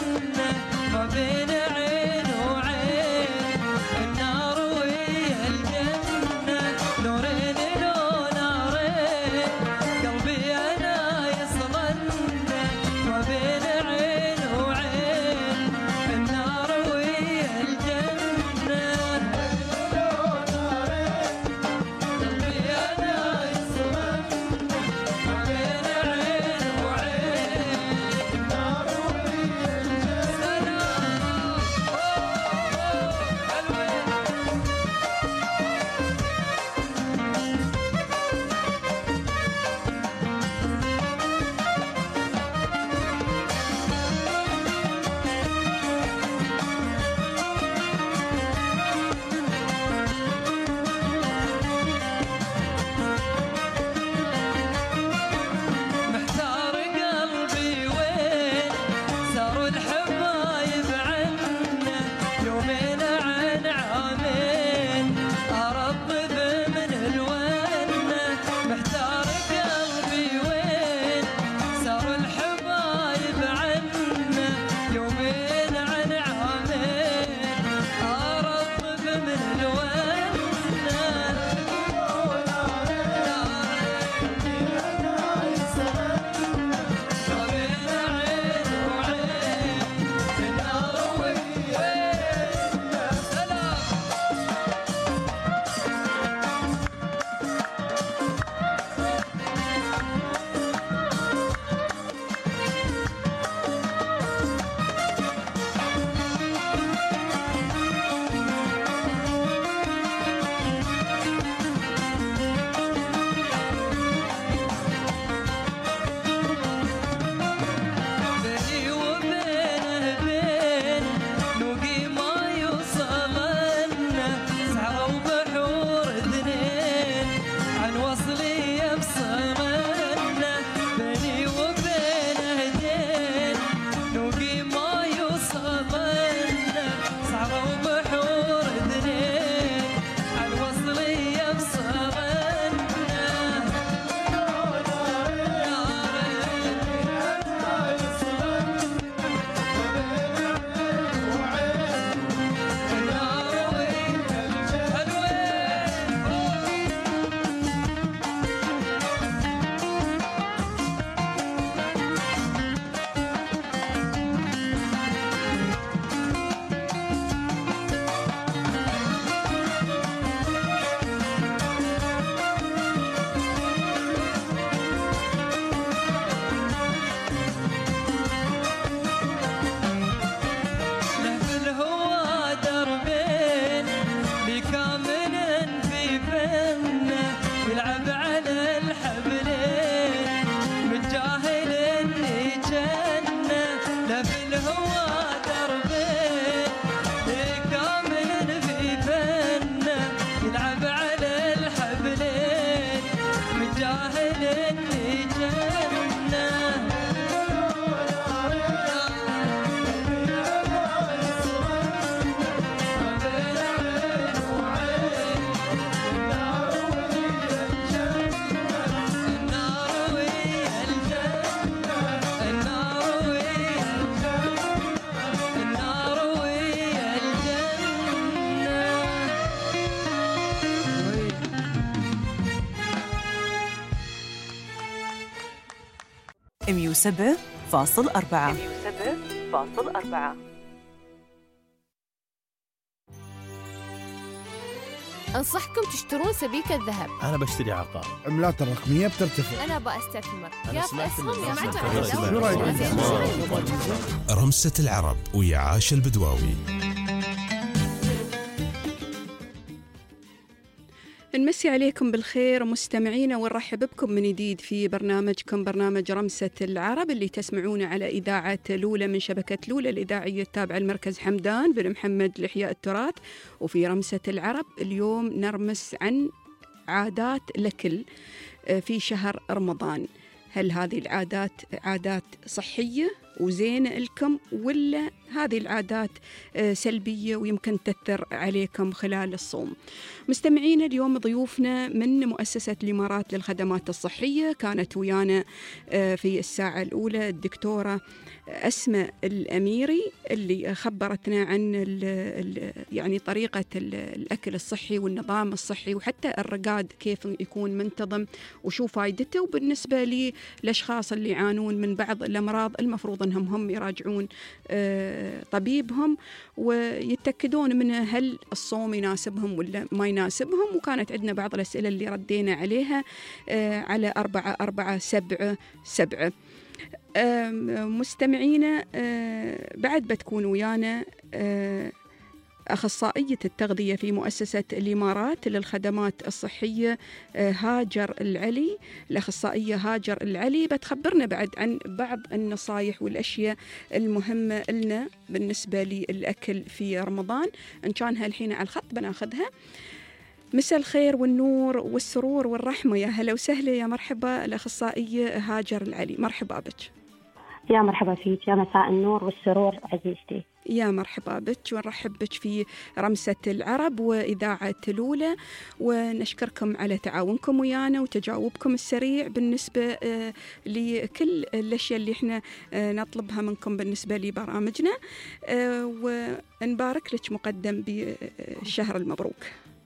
مية وسبعة فاصل أربعة. مية وسبعة فاصل أربعة. أنصحكم تشترون سبيكة ذهب. أنا بشتري عقار. عملات الرقمية بترتفع. أنا بستثمر. أنا يا سمعت أسهم يا إن معتمد. رمسة العرب ويا عاش البدواوي. نمسي عليكم بالخير مستمعينا ونرحب بكم من جديد في برنامجكم برنامج رمسة العرب اللي تسمعونه على إذاعة لولة من شبكة لولة الإذاعية التابعة لمركز حمدان بن محمد لإحياء التراث. وفي رمسة العرب اليوم نرمس عن عادات الأكل في شهر رمضان. هل هذه العادات عادات صحية وزينة لكم ولا هذه العادات سلبية ويمكن تأثر عليكم خلال الصوم؟ مستمعين اليوم ضيوفنا من مؤسسة الإمارات للخدمات الصحية كانت ويانا في الساعة الأولى الدكتورة أسماء الأميري اللي خبرتنا عن ال ال يعني طريقة الأكل الصحي والنظام الصحي وحتى الرقاد كيف يكون منتظم وشو فايدته. وبالنسبة لي الأشخاص اللي يعانون من بعض الأمراض المفروض أنهم هم يراجعون طبيبهم ويتأكدون منه هل الصوم يناسبهم ولا ما يناسبهم. وكانت عندنا بعض الأسئلة اللي ردينا عليها على أربعة أربعة سبعة سبعة. مستمعينا بعد بتكون ويانا أخصائية التغذية في مؤسسة الإمارات للخدمات الصحية هاجر العلي. الأخصائية هاجر العلي بتخبرنا بعد عن بعض النصايح والأشياء المهمة لنا بالنسبة للأكل في رمضان. إن كان هالحين على الخط بناخذها. مساء الخير والنور والسرور والرحمة، يا هلا وسهلا، يا مرحبا الأخصائية هاجر العلي، مرحبا بك. يا مرحبا فيك، يا مساء النور والسرور عزيزتي. يا مرحبا بك ونرحب بك في رمسة العرب وإذاعة لولة، ونشكركم على تعاونكم ويانا وتجاوبكم السريع بالنسبة لكل الأشياء اللي احنا نطلبها منكم بالنسبة لبرامجنا، ونبارك لك مقدم بالشهر المبروك.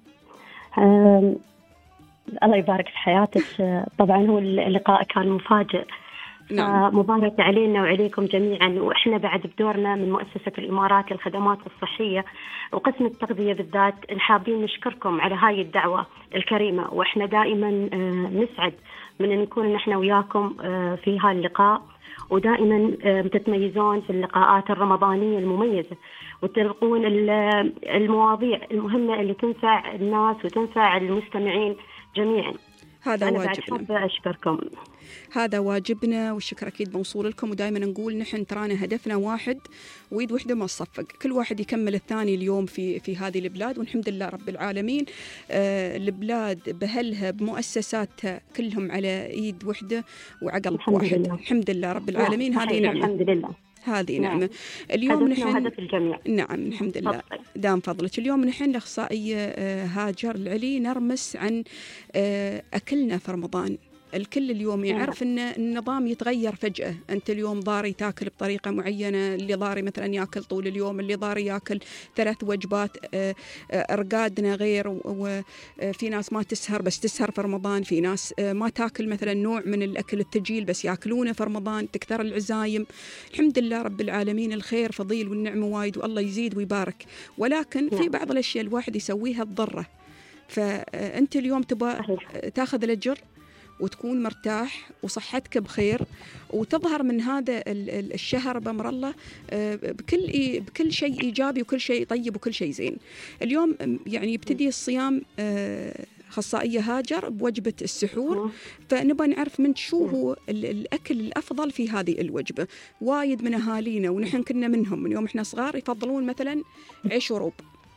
أه الله يبارك في حياتك. طبعا هو اللقاء كان مفاجئ، نعم. مبارك علينا وعليكم جميعا. وإحنا بعد بدورنا من مؤسسة الإمارات للخدمات الصحية وقسم التغذية بالذات حابين نشكركم على هاي الدعوة الكريمة. وإحنا دائما نسعد من أن نكون نحن وياكم في هاي اللقاء، ودائما تتميزون في اللقاءات الرمضانية المميزة وتلقون المواضيع المهمة اللي تنفع الناس وتنفع المستمعين جميعا. هذا أنا واجبنا. بعد حابة أشكركم. هذا واجبنا والشكر أكيد موصول لكم. ودائما نقول نحن ترانا هدفنا واحد ويد وحدة ما تصفق، كل واحد يكمل الثاني اليوم في في هذه البلاد. والحمد لله رب العالمين آه البلاد بأهلها بمؤسساتها كلهم على إيد وحدة وعقل الحمد واحد لله. الحمد لله رب العالمين. هذه نعمة الحمد لله. هذه نعم. نعمة. اليوم نحن هدف الجميع. نعم الحمد لله فضل. دام فضلك. اليوم نحن الأخصائية هاجر العلي نرمس عن أكلنا في رمضان. الكل اليوم يعرف أن النظام يتغير فجأة. أنت اليوم ضاري تاكل بطريقة معينة، اللي ضاري مثلا ياكل طول اليوم، اللي ضاري ياكل ثلاث وجبات. أرقادنا غير، وفي ناس ما تسهر بس تسهر في رمضان، في ناس ما تاكل مثلا نوع من الأكل الثقيل بس ياكلونه في رمضان، تكثر العزايم. الحمد لله رب العالمين الخير فضيل والنعمة وايد والله يزيد ويبارك، ولكن في بعض الأشياء الواحد يسويها تضره. فأنت اليوم تبغى تاخذ الأجر وتكون مرتاح وصحتك بخير وتظهر من هذا الشهر بأمر الله بكل بكل شيء إيجابي وكل شيء طيب وكل شيء زين. اليوم يعني يبتدي الصيام أخصائية هاجر بوجبة السحور، فنبغى نعرف من شو هو الأكل الأفضل في هذه الوجبة. وايد من أهالينا ونحن كنا منهم من يوم إحنا صغار يفضلون مثلا عيش وروب،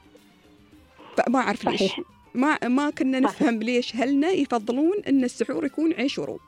فما أعرف ليش ما ما كنا نفهم ليش هلنا يفضلون ان السحور يكون عيش وروب.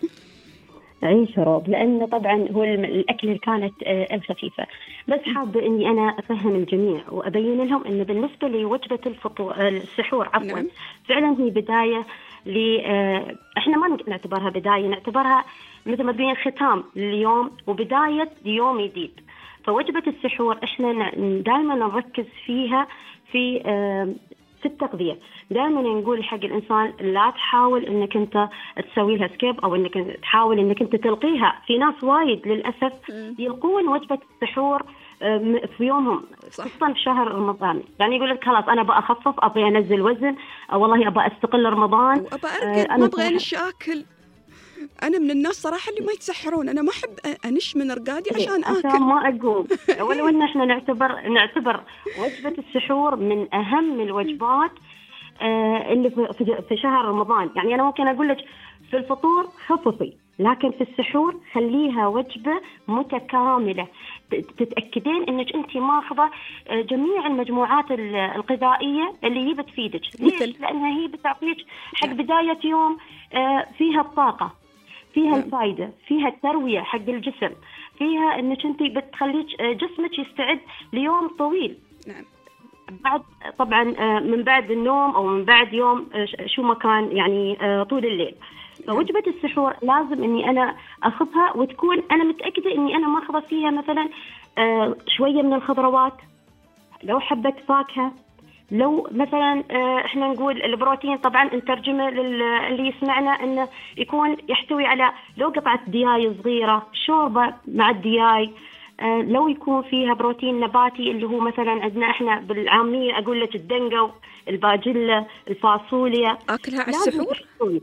عيش وروب لأنه طبعا هو الأكل اللي كانت الخفيفة. بس حابة إني أنا أفهم الجميع وأبين لهم إنه بالنسبة لوجبة الفطور السحور عفوا نعم. فعلا هي بداية ل إحنا ما نعتبرها بداية، نعتبرها مثل ما تقولين ختام لليوم وبداية يوم جديد. فوجبة السحور إحنا دائما نركز فيها في في التغذية. دائما نقول حق الإنسان لا تحاول إنك أنت تسوي لها سكيب أو إنك تحاول إنك أنت تلقيها. في ناس وايد للأسف يلقون وجبة السحور في يومهم، خصوصا في شهر رمضان. يعني يقول لك خلاص أنا أخفف، أبغى أنزل وزن، أو والله أبغى أستقل رمضان، وأبغى أرقد، ما أبغى أنش آكل. أنا من الناس صراحة اللي ما يتسحرون، أنا ما أحب أنش من رقادي عشان آكل، عشان ما أقوم. ولو إن إحنا نعتبر نعتبر وجبة السحور من أهم الوجبات اللي في في شهر رمضان. يعني أنا ممكن أقول لك في الفطور خففي، لكن في السحور خليها وجبة متكاملة، تتأكدين إنك أنت ماخذة جميع المجموعات الغذائية اللي هي بتفيدك. مثل لأنها هي بتعطيك حق بداية يوم فيها الطاقة، فيها الفائدة، فيها التروية حق الجسم، فيها إنك أنت بتخليك جسمك يستعد ليوم طويل. نعم. بعد طبعا من بعد النوم أو من بعد يوم شو ما كان يعني طول الليل. فوجبة السحور لازم إني أنا أخذها وتكون أنا متأكدة إني أنا ماخذة فيها مثلا شوية من الخضروات، لو حبة فاكهة، لو مثلا إحنا نقول البروتين طبعا نترجمه للي يسمعنا إنه يكون يحتوي على لو قطعة دياي صغيرة، شوربة مع الدياي، لو يكون فيها بروتين نباتي اللي هو مثلا عندنا إحنا بالعامية أقول لك الدنقة، الباجلة، الفاصوليا. أكلها على السحور؟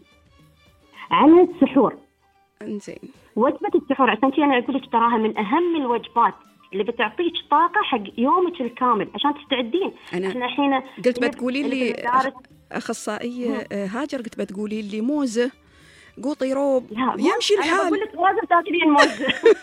على السحور. انزين. وجبة السحور عشان كذا أنا أقول لك تراها من أهم الوجبات اللي بتعطيك طاقة حق يومك الكامل عشان تستعدين. أنا إحنا الحين قلت بتقولي لي أخصائية هاجر، قلت بتقولي لي موزة، قوطي روب، يمشي الحال. أنا بقول لك لازم تاكلين موز.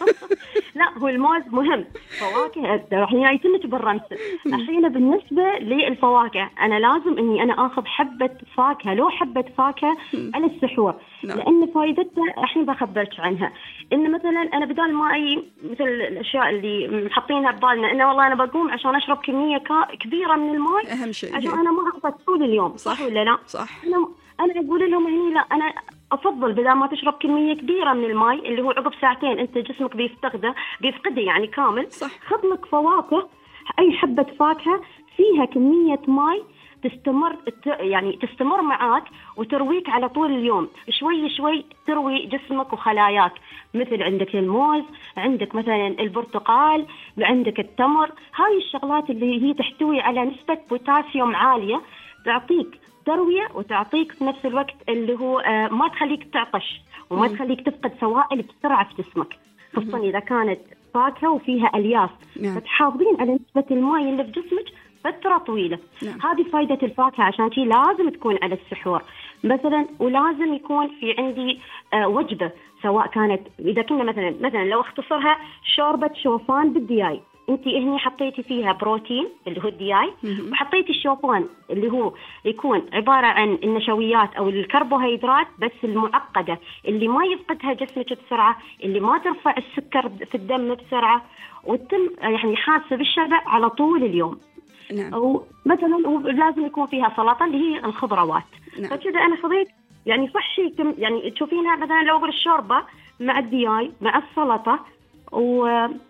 لا هو الموز مهم، فواكه الحين يتمت بالرمس. الحين بالنسبة للفواكه أنا لازم إني أنا آخذ حبة فاكهة، لو حبة فاكهة على السحور، لأن فائدتها الحين بخبرك عنها. إن مثلا أنا بدال ما أي مثل الأشياء اللي محطينها ببالنا إنه والله أنا بقوم عشان أشرب كمية كبيرة من الماء أهم شيء عشان أنا ما أحفظ طول اليوم، صح ولا لا؟ صح. أنا أنا أقول لهم هني لا، أنا أفضل بدل ما تشرب كمية كبيرة من الماء اللي هو عقب ساعتين أنت جسمك بيفتقده بيفقده يعني كامل، صح. خذ لك فواكه، أي حبة فاكهة فيها كمية ماء تستمر يعني تستمر معاك وترويك على طول اليوم، شوي شوي تروي جسمك وخلاياك. مثل عندك الموز، عندك مثلا البرتقال، عندك التمر، هاي الشغلات اللي هي تحتوي على نسبة بوتاسيوم عالية تعطيك تروية وتعطيك في نفس الوقت اللي هو آه ما تخليك تعطش وما مم. تخليك تفقد سوائل بسرعة في جسمك، خصوصا إذا كانت فاكهة وفيها ألياف. نعم. فتحافظين على نسبة الماء اللي في جسمك فترة طويلة. نعم. هذه فائدة الفاكهة، عشان شي لازم تكون على السحور مثلا، ولازم يكون في عندي آه وجبة، سواء كانت إذا كنا مثلا مثلا لو اختصرها شوربة شوفان بالدياي، انت هني حطيتي فيها بروتين اللي هو الدياي، وحطيتي الشوفان اللي هو يكون عبارة عن النشويات أو الكربوهيدرات بس المعقدة اللي ما يفقدها جسمك بسرعة، اللي ما ترفع السكر في الدم بسرعة، وتم يعني حاسة بالشبع على طول اليوم. نعم. أو مثلا لازم يكون فيها سلطة اللي هي الخضروات. نعم. فكذا أنا خذيت يعني صحي، يعني تشوفينها مثلا لو أقول الشوربة مع الدياي مع السلطة و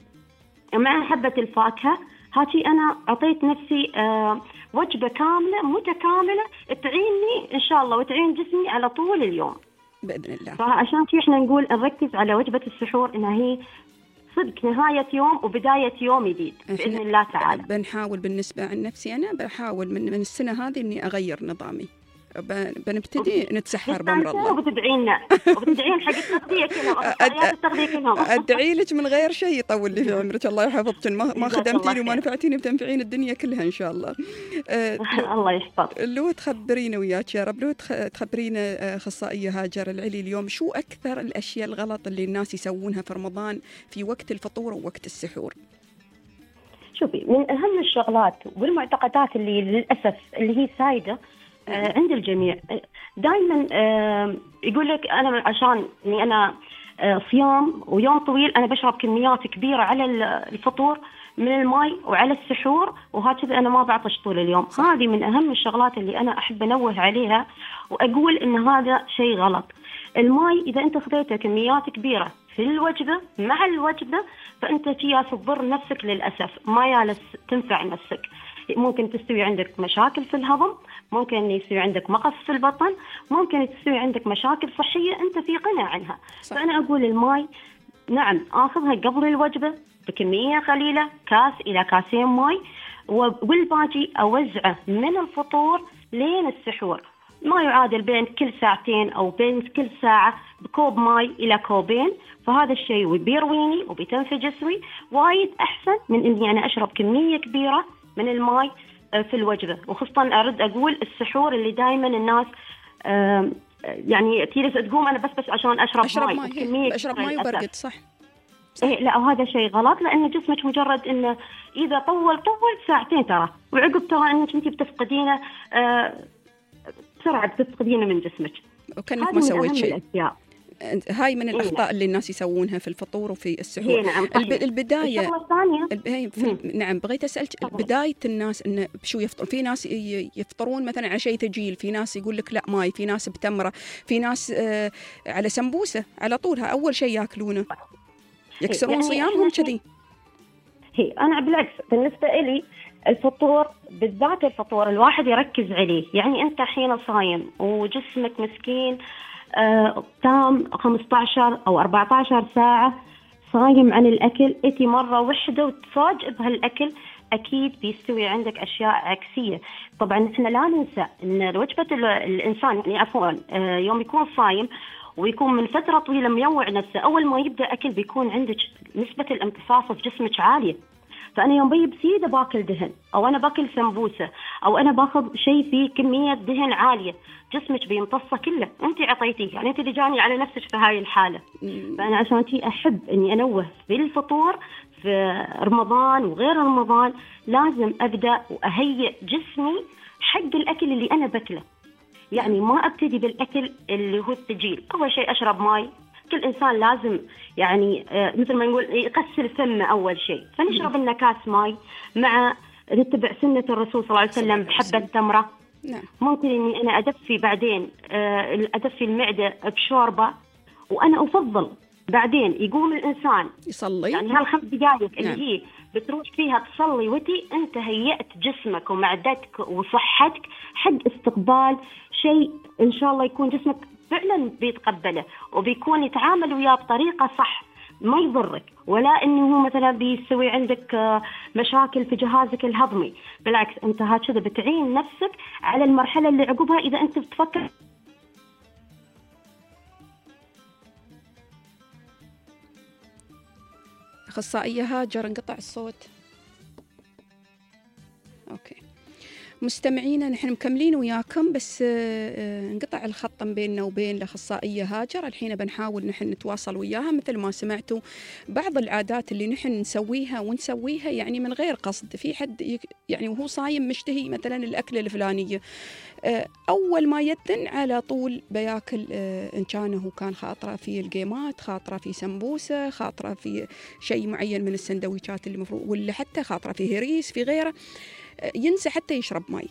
مع حبة الفاكهة، هاتي أنا أعطيت نفسي آه وجبة كاملة متكاملة تعيني إن شاء الله وتعين جسمي على طول اليوم بإذن الله. فعشان كذا إحنا نقول نركز على وجبة السحور إنها هي صدق نهاية يوم وبداية يوم جديد بإذن الله تعالى. بنحاول بالنسبة عن نفسي أنا بحاول من من السنة هذه إني أغير نظامي، بنبتدي نتسحر بأمر الله. وبتدعينا وبتدعين حق التغذية كلها التغذية كلها. أدعي لك من غير شيء، يطول لي في عمرك، الله يحفظك، ما ما خدمتيني وما نفعتيني، بتنفعين الدنيا كلها إن شاء الله. الله يحفظ. لو تخبرينا وياك يا رب، لو تخبرينا أخصائية هاجر العلي اليوم، شو أكثر الأشياء الغلط اللي الناس يسوونها في رمضان في وقت الفطور ووقت السحور؟ شوفي، من أهم الشغلات والمعتقدات اللي للأسف اللي هي سايدة آه عند الجميع، دائما آه يقول لك أنا عشان إني أنا آه صيام ويوم طويل أنا بشرب كميات كبيرة على الفطور من الماء وعلى السحور، وهكذا أنا ما بعطش طول اليوم. هذه من أهم الشغلات اللي أنا أحب أنوه عليها وأقول إن هذا شيء غلط. الماء إذا أنت خذيته كميات كبيرة في الوجبة مع الوجبة فأنت جالس تضر نفسك للأسف، ما جالس تنفع نفسك. ممكن تستوي عندك مشاكل في الهضم، ممكن يستوي عندك مغص في البطن، ممكن تستوي عندك مشاكل صحية أنت في غنى عنها. صح. فأنا أقول الماء نعم آخذها قبل الوجبة بكمية قليلة، كاس إلى كاسين ماء، والباقي أوزعه من الفطور لين السحور، ما يعادل بين كل ساعتين أو بين كل ساعة بكوب ماء إلى كوبين. فهذا الشيء بيرويني وبيتنفي جسمي وايد أحسن من إني أنا أشرب كمية كبيرة من الماء في الوجبة. وخصوصا أرد أقول السحور اللي دائما الناس يعني تجلس تقوم أنا بس بس عشان أشرب, أشرب ماء ماء أشرب ماء وبرقد. صح. صح. إيه لا وهذا شيء غلط، لأن جسمك مجرد إنه إذا طول طول ساعتين ترى، وعقب ترى إنك أنت بتفقدينه آه بسرعة بتفقدينه من جسمك. وكأنك ما سويت شيء. هاي من الأخطاء اللي الناس يسوونها في الفطور وفي السحور. نعم. الب... البداية الثانية في... نعم بغيت أسألك بداية الناس إن بشو يفطر. في ناس يفطرون مثلا على شيء ثقيل، في ناس يقول لك لا ماي، في ناس بتمرة، في ناس آه على سمبوسة على طولها أول شيء يأكلونه، يكسرون يعني صيامهم كذي. هي أنا بالعكس بالنسبة إلي الفطور بالذات الفطور الواحد يركز عليه. يعني أنت حين صايم وجسمك مسكين آه، تام خمسة عشر أو أربعة عشر ساعة صايم عن الأكل، إتي مرة واحدة وتفاجئ بهالأكل، أكيد بيستوي عندك أشياء عكسية. طبعا إحنا لا ننسى أن وجبة الإنسان يعني عفوا آه، يوم يكون صايم ويكون من فترة طويلة ميوع نفسه، أول ما يبدأ أكل بيكون عندك نسبة الامتصاص في جسمك عالية. فأنا يوم بيجي بسيدة باكل دهن، أو أنا باكل سمبوسة، أو أنا باخذ شيء فيه كمية دهن عالية، جسمك بيمتصه كله. أنت عطيتيه، يعني أنت اللي جاني على نفسك في هاي الحالة. فأنا عشان تي أحب إني أنوه في الفطور في رمضان وغير رمضان، لازم أبدأ وأهيئ جسمي حق الأكل اللي أنا بكله. يعني ما أبتدي بالأكل اللي هو الثقيل. أول شيء أشرب ماء، كل إنسان لازم يعني مثل ما نقول يغسل فمه أول شيء، فنشرب لنا كاس ماء مع نتبع سنة الرسول صلى الله عليه وسلم بحبة تمرة. نعم. ممكن إني أنا أدفي بعدين أدفي المعدة بشوربة، وأنا أفضل بعدين يقوم الإنسان يصلي، يعني هالخمس دقائق اللي نعم. هي بتروح فيها تصلي وتي أنت هيأت جسمك ومعدتك وصحتك حق استقبال شيء إن شاء الله يكون جسمك فعلا بيتقبله وبيكون يتعامل وياه بطريقة صح، ما يضرك، ولا إنه هو مثلا بيسوي عندك مشاكل في جهازك الهضمي. بالعكس أنت هكذا بتعين نفسك على المرحلة اللي عقبها إذا أنت بتفكر. أخصائية هاجر انقطع الصوت. أوكي مستمعينا نحن مكملين وياكم، بس انقطع الخط بيننا وبين الأخصائية هاجر. الحين بنحاول نحن نتواصل وياها. مثل ما سمعتوا بعض العادات اللي نحن نسويها ونسويها يعني من غير قصد. في حد يعني وهو صايم مشتهي مثلا الأكل الفلانية، أول ما يدن على طول بياكل، إن كان هو كان خاطرة في الجيمات، خاطرة في سمبوسة، خاطرة في شيء معين من السندويشات اللي مفروض، ولا حتى خاطرة في هريس في غيره، ينسى حتى يشرب ماء.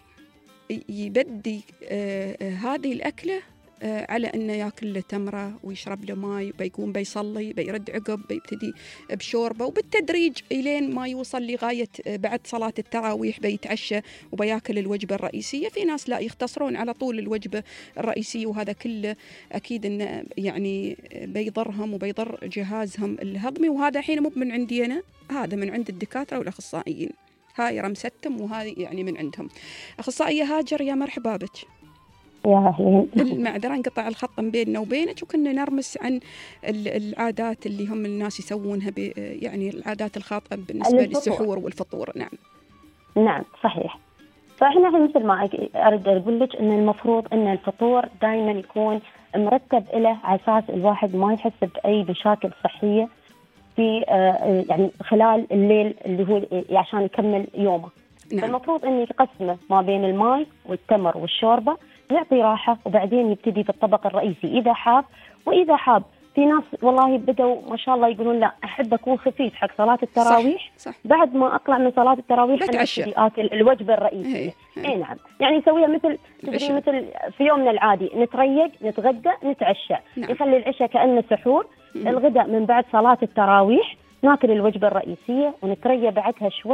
يبدي آه آه هذه الأكلة آه على أنه يأكل له تمرة ويشرب له ماء، بيقوم بيصلي، بيرد عقب، بيبتدي بشوربة، وبالتدريج إلين ما يوصل لغاية بعد صلاة التراويح بيتعشى وبياكل الوجبة الرئيسية. في ناس لا يختصرون على طول الوجبة الرئيسية، وهذا كله أكيد إنه يعني بيضرهم وبيضر جهازهم الهضمي. وهذا حين مو من عندي أنا، هذا من عند الدكاترة والأخصائيين. هاي رمستم وهذه يعني من عندهم. أخصائية هاجر يا مرحبا بك. يا أهلين. المعذرة انقطع الخط بيننا وبينك، وكنا نرمس عن العادات اللي هم الناس يسوونها، يعني العادات الخاطئة بالنسبة للسحور والفطور. نعم نعم صحيح. فإحنا مثل ما أريد أقول لك إن المفروض إن الفطور دائما يكون مرتب له على أساس الواحد ما يحس بأي مشاكل صحية في يعني خلال الليل اللي هو عشان يكمل يومه. نعم. فالمفروض إنه يقسمه ما بين الماء والتمر والشوربة، يعطي راحة، وبعدين يبتدي بالطبق الرئيسي إذا حاب. وإذا حاب في ناس والله بدوا ما شاء الله يقولون لا أحب أكون خفيف حق صلاة التراويح. صح. صح. بعد ما أطلع من صلاة التراويح أنا أبتدي آكل الوجبة الرئيسية. إيه نعم، يعني يسويها مثل تدري مثل في يومنا العادي، نتريق نتغدى نتعشى. نعم. يخلي العشاء كأنه سحور. الغداء من بعد صلاة التراويح ناكل الوجبة الرئيسية ونتريا بعدها شوي،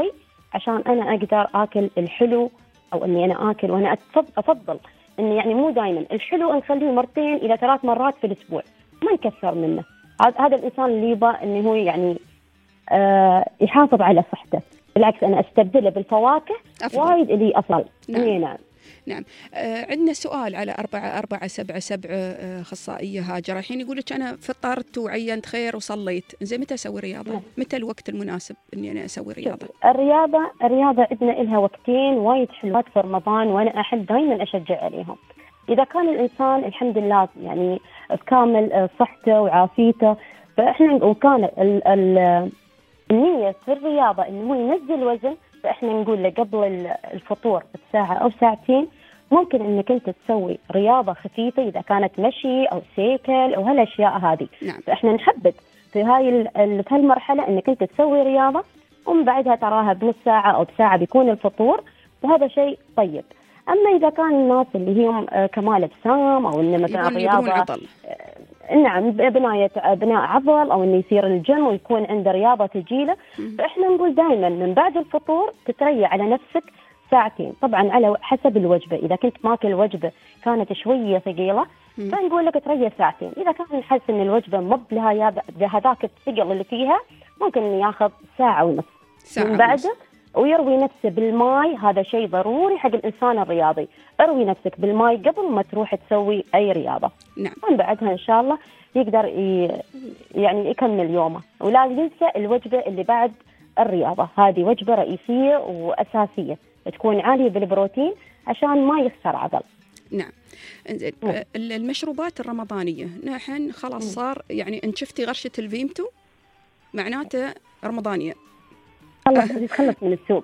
عشان أنا أقدر آكل الحلو، أو أني أنا آكل وأنا أفضل أني يعني مو دائما الحلو نخليه مرتين إلى ثلاث مرات في الأسبوع، ما نكثر منه. هذا الإنسان اللي يبغى أنه هو يعني آه يحافظ على صحته. بالعكس أنا أستبدله بالفواكه وايد اللي أفضل. نعم. نعم. نعم. آه عندنا سؤال على أربعة أربعة سبعة سبعة آه أخصائية هاجر الحين يقول لك أنا فطرت وعينت خير وصليت، زي متى أسوي رياضة؟ نعم. متى الوقت المناسب إني أنا أسوي رياضة؟ الرياضة الرياضة عندنا لها وقتين وايد حلوات في رمضان، وأنا أحب دائما أشجع عليهم. إذا كان الإنسان الحمد لله يعني بكامل صحته وعافيته، فإحنا وكان ال ال النية في الرياضة إنه هو ينزل وزن، فإحنا نقول له قبل الفطور بساعة أو ساعتين ممكن إنك أنت تسوي رياضة خفيفة، إذا كانت مشي أو سيكل أو هالأشياء هذه. نعم. فإحنا نحبذ في هاي في هالمرحلة إنك أنت تسوي رياضة، ومن بعدها تراها بنص ساعة أو بساعة بيكون الفطور، وهذا شيء طيب. أما إذا كان الناس اللي هم كمال أجسام أو إن مثلا رياضة نعم بناية بناء عضل أو إنه يصير الجيم ويكون عنده رياضة تجيله، فإحنا نقول دائما من بعد الفطور تتريح على نفسك ساعتين، طبعا على حسب الوجبة. إذا كنت ماكل وجبة كانت شوية ثقيلة فنقول لك تريح ساعتين. إذا كان نحس إن الوجبة مب لها بهذاك الثقل اللي فيها ممكن ياخذ ساعة ونص من بعده، ويروي نفسه بالماء. هذا شيء ضروري حق الإنسان الرياضي، اروي نفسك بالماء قبل ما تروح تسوي أي رياضة. نعم. ومن بعدها إن شاء الله يقدر يعني يكمل يومه. ولا ينسى الوجبة اللي بعد الرياضة، هذه وجبة رئيسية وأساسية تكون عالية بالبروتين عشان ما يخسر عضل. نعم. انزين المشروبات الرمضانية نحن خلاص صار يعني ان شفتي غرشة الفيمتو معناته رمضانية، خلص تخلص من السوق.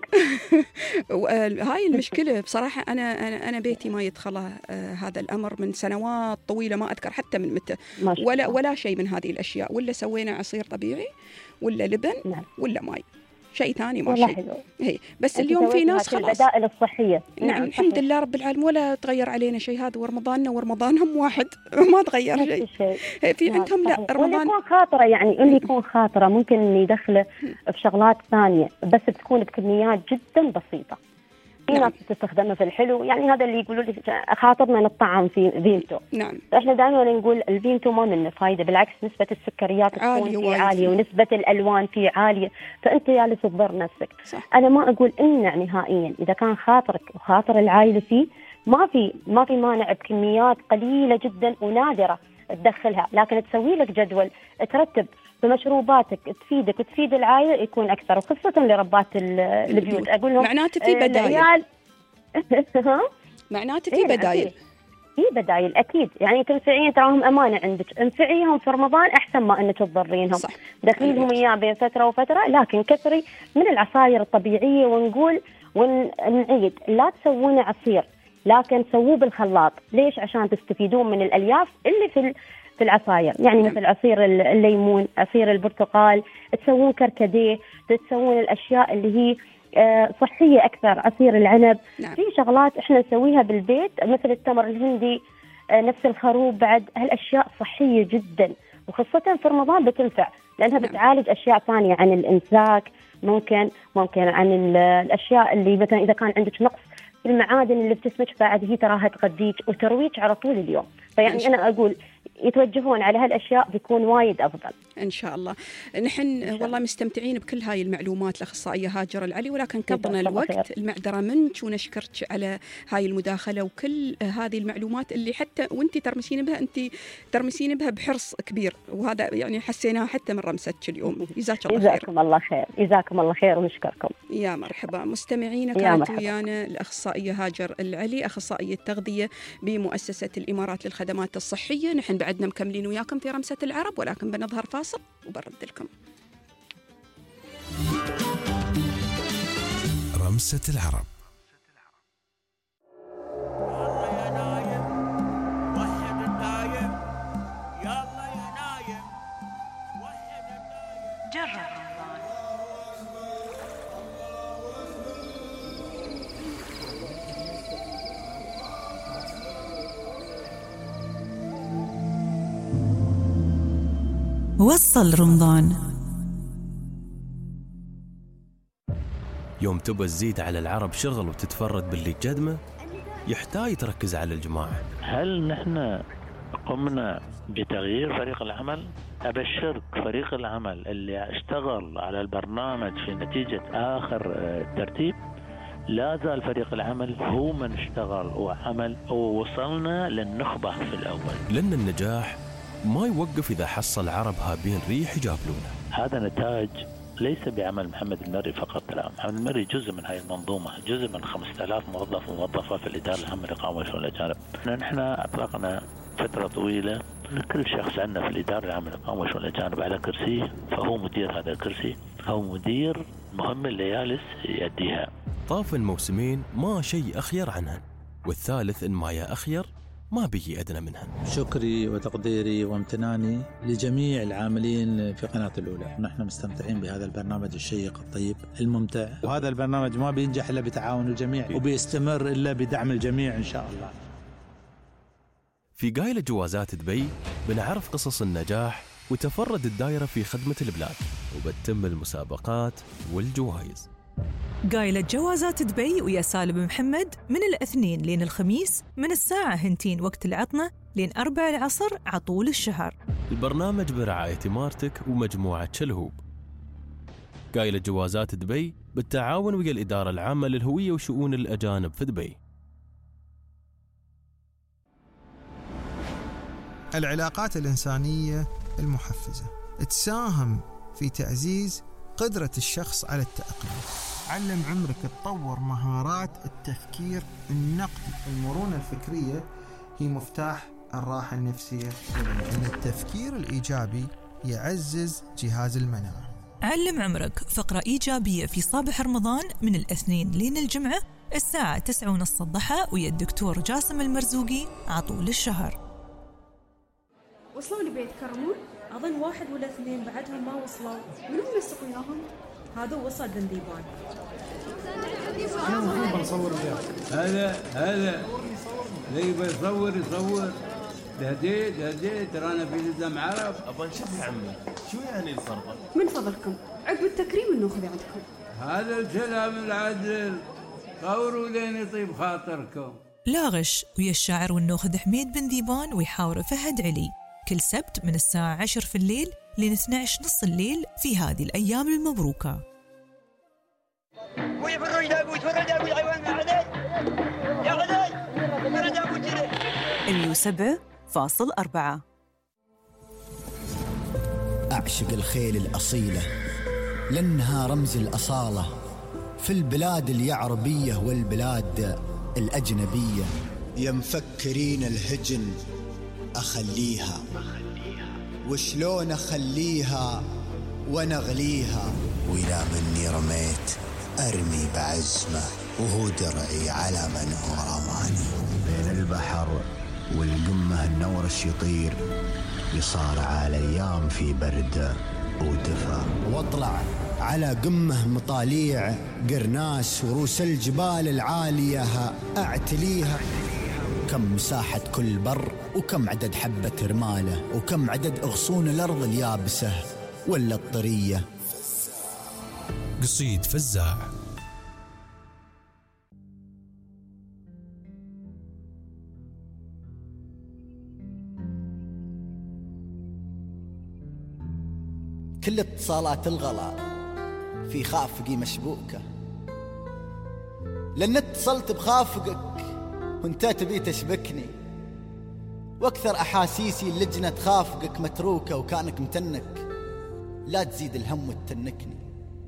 هاي المشكلة بصراحة. أنا أنا أنا بيتي ما يدخله آه هذا الأمر من سنوات طويلة، ما أذكر حتى من متى ولا ولا شيء من هذه الأشياء، ولا سوينا عصير طبيعي ولا لبن. نعم. ولا ماي، شيء ثاني ما شيء. هي بس اليوم في ناس خلاص البدائل الصحية. نعم الحمد لله رب العالمين، ولا تغير علينا شيء. هذا ورمضاننا ورمضانهم واحد ما تغير شيء. في عندهم لا رمضان يكون خاطرة، يعني اللي يكون خاطرة ممكن إن يدخله في شغلات ثانية بس بتكون بكميات جدا بسيطة. في ناس تستخدمها في الحلو، يعني هذا اللي يقولوا لي خاطرنا نطعم في فيمتو. نعم. احنا دائما نقول الفيمتو ما منه فايده، بالعكس نسبه السكريات تكون فيه عاليه ونسبه الالوان فيه عاليه، فانت جالس تضر نفسك. صح. انا ما اقول امنع نهائيا، اذا كان خاطرك وخاطر العائله فيه ما في ما في مانع بكميات قليله جدا ونادره تدخلها، لكن تسوي لك جدول ترتب في مشروباتك تفيدك وتفيد العائله يكون اكثر، وخاصه لربات البيوت. اقول لهم معناته في بدايل. معناته في بدايل. في بدايل اكيد، يعني تنفعين تراهم امانه عندك، انفعيهم في رمضان احسن ما انك تضرينهم. دخليهم اياه بين فتره وفتره، لكن كثري من العصاير الطبيعيه. ونقول ونعيد لا تسوون عصير، لكن سووه بالخلاط. ليش؟ عشان تستفيدون من الالياف اللي في في العصاير، يعني مثل عصير الليمون، عصير البرتقال، تسوون كركديه، تسوون الاشياء اللي هي صحيه اكثر، عصير العنب. نعم. في شغلات احنا نسويها بالبيت مثل التمر الهندي، نفس الخروب، بعد هالاشياء صحيه جدا، وخاصه في رمضان بتنفع لانها نعم. بتعالج اشياء ثانيه عن الامساك، ممكن ممكن عن الاشياء اللي مثلا اذا كان عندك نقص في المعادن اللي بتسمك، بعد هي تراها تغذيك وترويك على طول اليوم. فيعني انا اقول يتوجهون على هالاشياء بيكون وايد افضل ان شاء الله. نحن والله مستمتعين بكل هاي المعلومات الاخصائيه هاجر العلي، ولكن قضنا الوقت. المعذره منك، ونشكرك على هاي المداخله وكل هذه المعلومات اللي حتى وانت ترمسين بها، انت ترمسين بها بحرص كبير، وهذا يعني حسيناها حتى من رمستك اليوم. جزاك الله خير. جزاكم الله خير. جزاكم الله خير ونشكركم. يا مرحبا. مستمعينا كانت ويانا الاخصائيه هاجر العلي، اخصائيه تغذيه بمؤسسه الامارات للخدمات الصحيه. نحن بعدنا مكملين وياكم في رمسة العرب، ولكن بنظهر فاصل وبرد لكم. رمسة العرب. وصل رمضان. يوم تبى تزيد على العرب شغل وتتفرد باللي تقدمه يحتاج تركز على الجماعة. هل نحن قمنا بتغيير فريق العمل؟ أبشرك فريق العمل اللي اشتغل على البرنامج في نتيجة آخر ترتيب لا زال فريق العمل هو من اشتغل وعمل ووصلنا للنخبة في الأول. لأن النجاح ما يوقف إذا حصل عرب هابين ريح يجابلونه. هذا نتاج ليس بعمل محمد المري فقط، لا، محمد المري جزء من هذه المنظومة، جزء من خمسة آلاف موظف وموظفة في الإدارة العامة للإقامة والشؤون الأجانب. نحن أطلقنا فترة طويلة كل شخص عندنا في الإدارة العامة للإقامة والشؤون الأجانب على كرسي فهو مدير هذا الكرسي، هو مدير مهم اللي جالس يؤديها. طاف الموسمين ما شيء أخير عنهن، والثالث إن ما يا أخير ما بيجي أدنى منهن. شكري وتقديري وامتناني لجميع العاملين في قناة الأولى. نحن مستمتعين بهذا البرنامج الشيق الطيب الممتع، وهذا البرنامج ما بينجح إلا بتعاون الجميع وبيستمر إلا بدعم الجميع إن شاء الله. في قايلة جوازات دبي بنعرف قصص النجاح وتفرد الدائرة في خدمة البلاد، وبتتم المسابقات والجوائز. قايلة جوازات دبي ويا سالم محمد من الاثنين لين الخميس من الساعة هنتين وقت العطنة لين أربع العصر عطول الشهر. البرنامج برعاية مارتك ومجموعة شلهوب. قايلة جوازات دبي بالتعاون ويا الإدارة العامة للهوية وشؤون الأجانب في دبي. العلاقات الإنسانية المحفزة تساهم في تعزيز قدرة الشخص على التأقلم. علم عمرك تطور مهارات التفكير النقدي. المرونة الفكرية هي مفتاح الراحة النفسية، لأن التفكير الإيجابي يعزز جهاز المناعة. علم عمرك فقرة إيجابية في صباح رمضان من الاثنين لين الجمعة الساعة تسعة ونص الضحى ويا الدكتور جاسم المرزوقي عطول الشهر. وصلوا لبيت كرمون؟ أظن واحد ولا اثنين بعدهم ما وصلوا. منو مسق وياهم؟ هذا وصل بنديبان. شنو بنصور وياه؟ هذا هذا اللي بيصور يصور. دهديت دهديت ترانا في لزم عرب. أبا نشوف يا عمي شو يعني الفرقة؟ من فضلكم عقب التكريم النخذ عندكم. هذا الكلام العدل صوروا لين يطيب خاطركم. لا غش ويا الشاعر والنوخذ حميد بن ذيبان ويحاور فهد علي كل سبت من الساعة عشر في الليل لين اثني عشر نص الليل في هذه الأيام المبروكة. المية وسبعة فاصل أربعة. أعشق الخيل الأصيلة لأنها رمز الأصالة في البلاد اليعربية والبلاد الأجنبية. يا مفكرين الهجن أخليها وشلون أخليها ونغليها، وإذا مني رميت أرمي بعزمة وهو درعي على من هو رماني. بين البحر والقمة النورش يطير يصارع الأيام في برد ودفا، واطلع على قمة مطاليع قرناس وروس الجبال العالية أعتليها. كم مساحة كل بر وكم عدد حبة رمالة وكم عدد أغصون الأرض اليابسة ولا الطرية. قصيد فزاع. كل اتصالات الغلا في خافقي مشبوكة، لأن اتصلت بخافقك وانت تبي تشبكني، واكثر احاسيسي اللجنة خافقك متروكة وكانك متنك، لا تزيد الهم وتتنكني.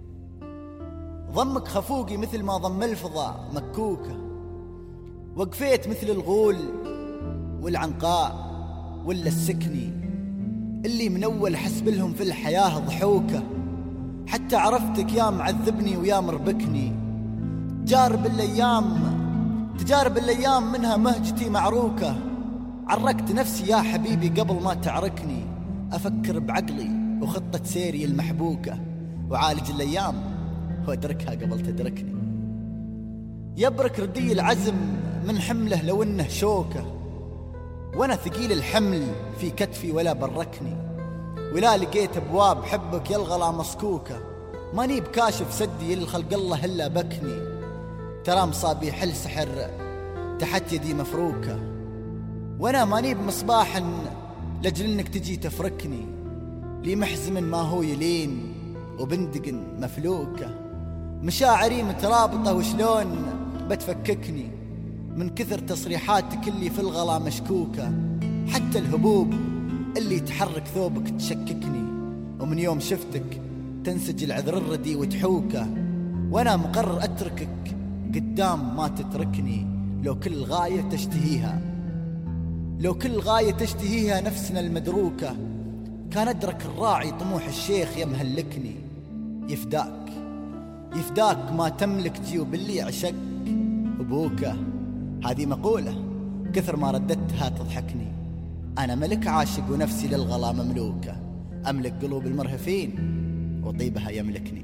ضمك خفوقي مثل ما ضم الفضاء مكوكة، وقفيت مثل الغول والعنقاء ولا السكني اللي من اول حسب لهم في الحياة ضحوكة. حتى عرفتك يا معذبني ويا مربكني، تجارب الايام تجارب الايام منها مهجتي معروكة. عركت نفسي يا حبيبي قبل ما تعركني، افكر بعقلي وخطة سيري المحبوكة، وعالج الايام وادركها قبل تدركني. يبرك ردي العزم من حمله لو انه شوكة، وانا ثقيل الحمل في كتفي ولا بركني، ولا لقيت ابواب حبك يا الغلا مسكوكة. ماني بكاشف سدي الخلق الله إلا بكني، ترى مصابي حل سحر تحت يدي مفروكة، وانا ماني بمصباح لجل انك تجي تفركني، لي محزم ما هو يلين وبندق مفلوكة، مشاعري مترابطة وشلون بتفككني من كثر تصريحاتك اللي في الغلا مشكوكة، حتى الهبوب اللي تحرك ثوبك تشككني، ومن يوم شفتك تنسج العذر الردي وتحوكه، وانا مقرر اتركك قدام ما تتركني، لو كل غاية تشتهيها لو كل غاية تشتهيها نفسنا المدروكة، كان أدرك الراعي طموح الشيخ يمهلكني، يفداك يفداك ما تملك جيوب اللي عشق أبوكه. هذه مقولة كثر ما رددتها تضحكني، أنا ملك عاشق ونفسي للغلا مملوكة، أملك قلوب المرهفين وطيبها يملكني.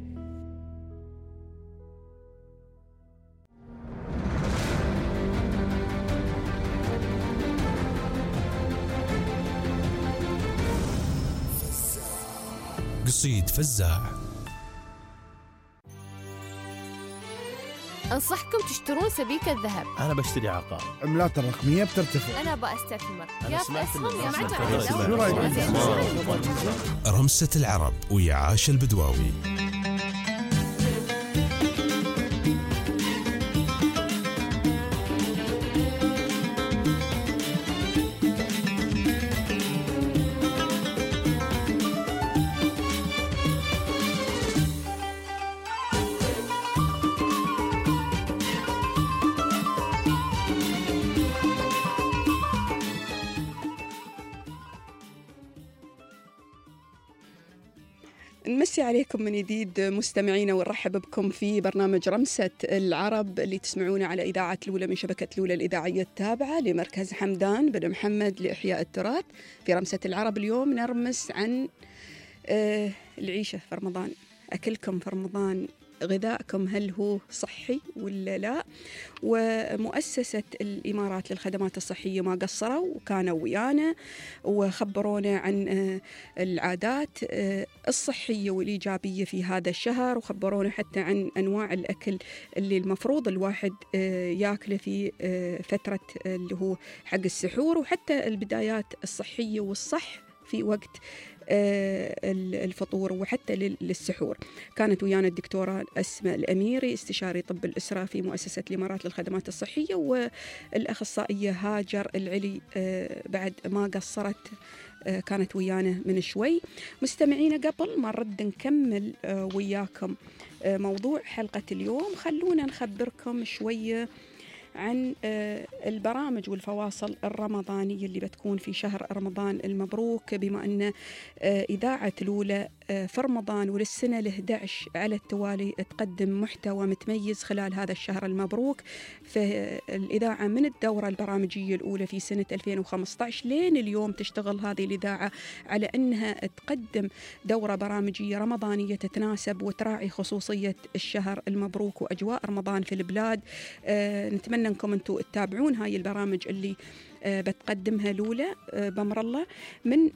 قصيد فزاع. أنصحكم تشترون سبيكة ذهب. أنا بشتري عقار. عملات الرقمية بترتفع. أنا بأستثمر. أنا سمعت رمسة العرب ويا عاش البدواوي. نمسي عليكم من جديد مستمعينا ونرحب بكم في برنامج رمسة العرب اللي تسمعونه على إذاعة لولة من شبكة لولة الإذاعية التابعة لمركز حمدان بن محمد لإحياء التراث. في رمسة العرب اليوم نرمس عن آه العيشة في رمضان، أكلكم في رمضان، غذائكم هل هو صحي ولا لا؟ ومؤسسة الإمارات للخدمات الصحية ما قصروا وكانوا ويانا وخبرونا عن العادات الصحية والإيجابية في هذا الشهر، وخبرونا حتى عن أنواع الأكل اللي المفروض الواحد يأكله في فترة اللي هو حق السحور، وحتى البدايات الصحية والصح في وقت الفطور وحتى للسحور. كانت ويانا الدكتورة أسماء الأميري استشاري طب الأسرة في مؤسسة الإمارات للخدمات الصحية، والأخصائية هاجر العلي بعد ما قصرت كانت ويانا من شوي. مستمعينا قبل ما نرد نكمل وياكم موضوع حلقة اليوم، خلونا نخبركم شوية عن البرامج والفواصل الرمضانية اللي بتكون في شهر رمضان المبروك، بما أن إذاعة لولة في رمضان وللسنة الأحد عشر على التوالي تقدم محتوى متميز خلال هذا الشهر المبروك. فالإذاعة من الدورة البرامجية الأولى في سنة ألفين وخمسة عشر لين اليوم تشتغل هذه الإذاعة على أنها تقدم دورة برامجية رمضانية تتناسب وتراعي خصوصية الشهر المبروك وأجواء رمضان في البلاد. نتمنى أنكم أنتم تتابعون هاي البرامج اللي بتقدمها لولة بأمر الله. من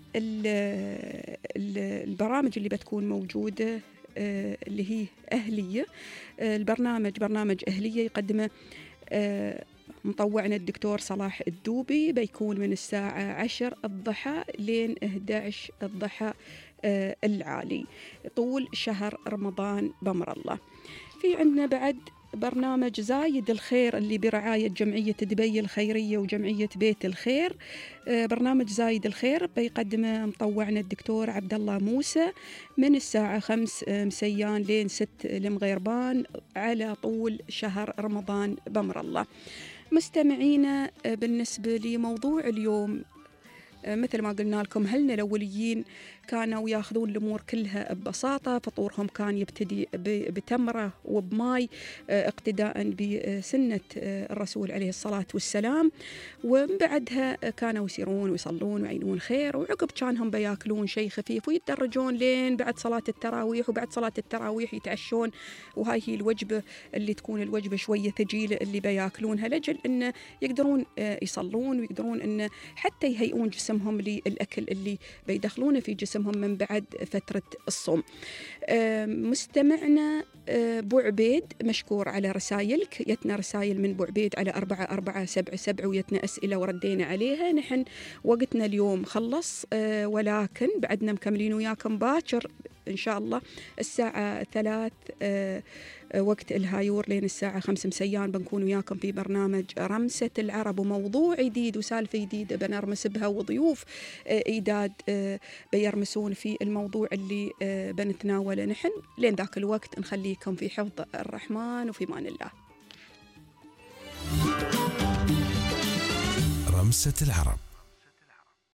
البرامج اللي بتكون موجودة اللي هي أهلية، البرنامج برنامج أهلية يقدمه مطوعنا الدكتور صلاح الدوبي، بيكون من الساعة عشر الضحى لين أحد عشر الضحى العالي طول شهر رمضان بأمر الله. في عندنا بعد برنامج زايد الخير اللي برعاية جمعية دبي الخيرية وجمعية بيت الخير. برنامج زايد الخير بيقدمه مطوعنا الدكتور عبد الله موسى من الساعة خمس مسيان لين ست المغيربان على طول شهر رمضان بأمر الله. مستمعينا بالنسبة لموضوع اليوم مثل ما قلنا لكم، هلنا الأوليين كانوا ياخذون الأمور كلها ببساطة، فطورهم كان يبتدي بتمرة وبماي اقتداء بسنة الرسول عليه الصلاة والسلام، ومن بعدها كانوا يسيرون ويصلون ويعينون خير، وعقب كانهم بياكلون شيء خفيف ويتدرجون لين بعد صلاة التراويح، وبعد صلاة التراويح يتعشون، وهاي هي الوجبة اللي تكون الوجبة شوية ثقيلة اللي بياكلونها لجل إنه يقدرون يصلون ويقدرون إنه حتى يهيئون جسمهم جسمهم للأكل اللي بيدخلونه في جسمهم من بعد فترة الصوم. مستمعنا بو عبيد مشكور على رسائلك، يتنا رسائل من بو عبيد على أربعة أربعة سبعة سبعة ويتنا أسئلة وردينا عليها. نحن وقتنا اليوم خلص، ولكن بعدنا مكملين وياكم باكر إن شاء الله الساعة ثلاث وقت الهايور لين الساعة خمس مسيان بنكون وياكم في برنامج رمسة العرب، وموضوع جديد وسالفة جديدة بنرمس بها، وضيوف إيداد بيرمسون في الموضوع اللي بنتناوله نحن. لين ذاك الوقت نخليكم في حفظ الرحمن وفي مان الله. رمسة العرب.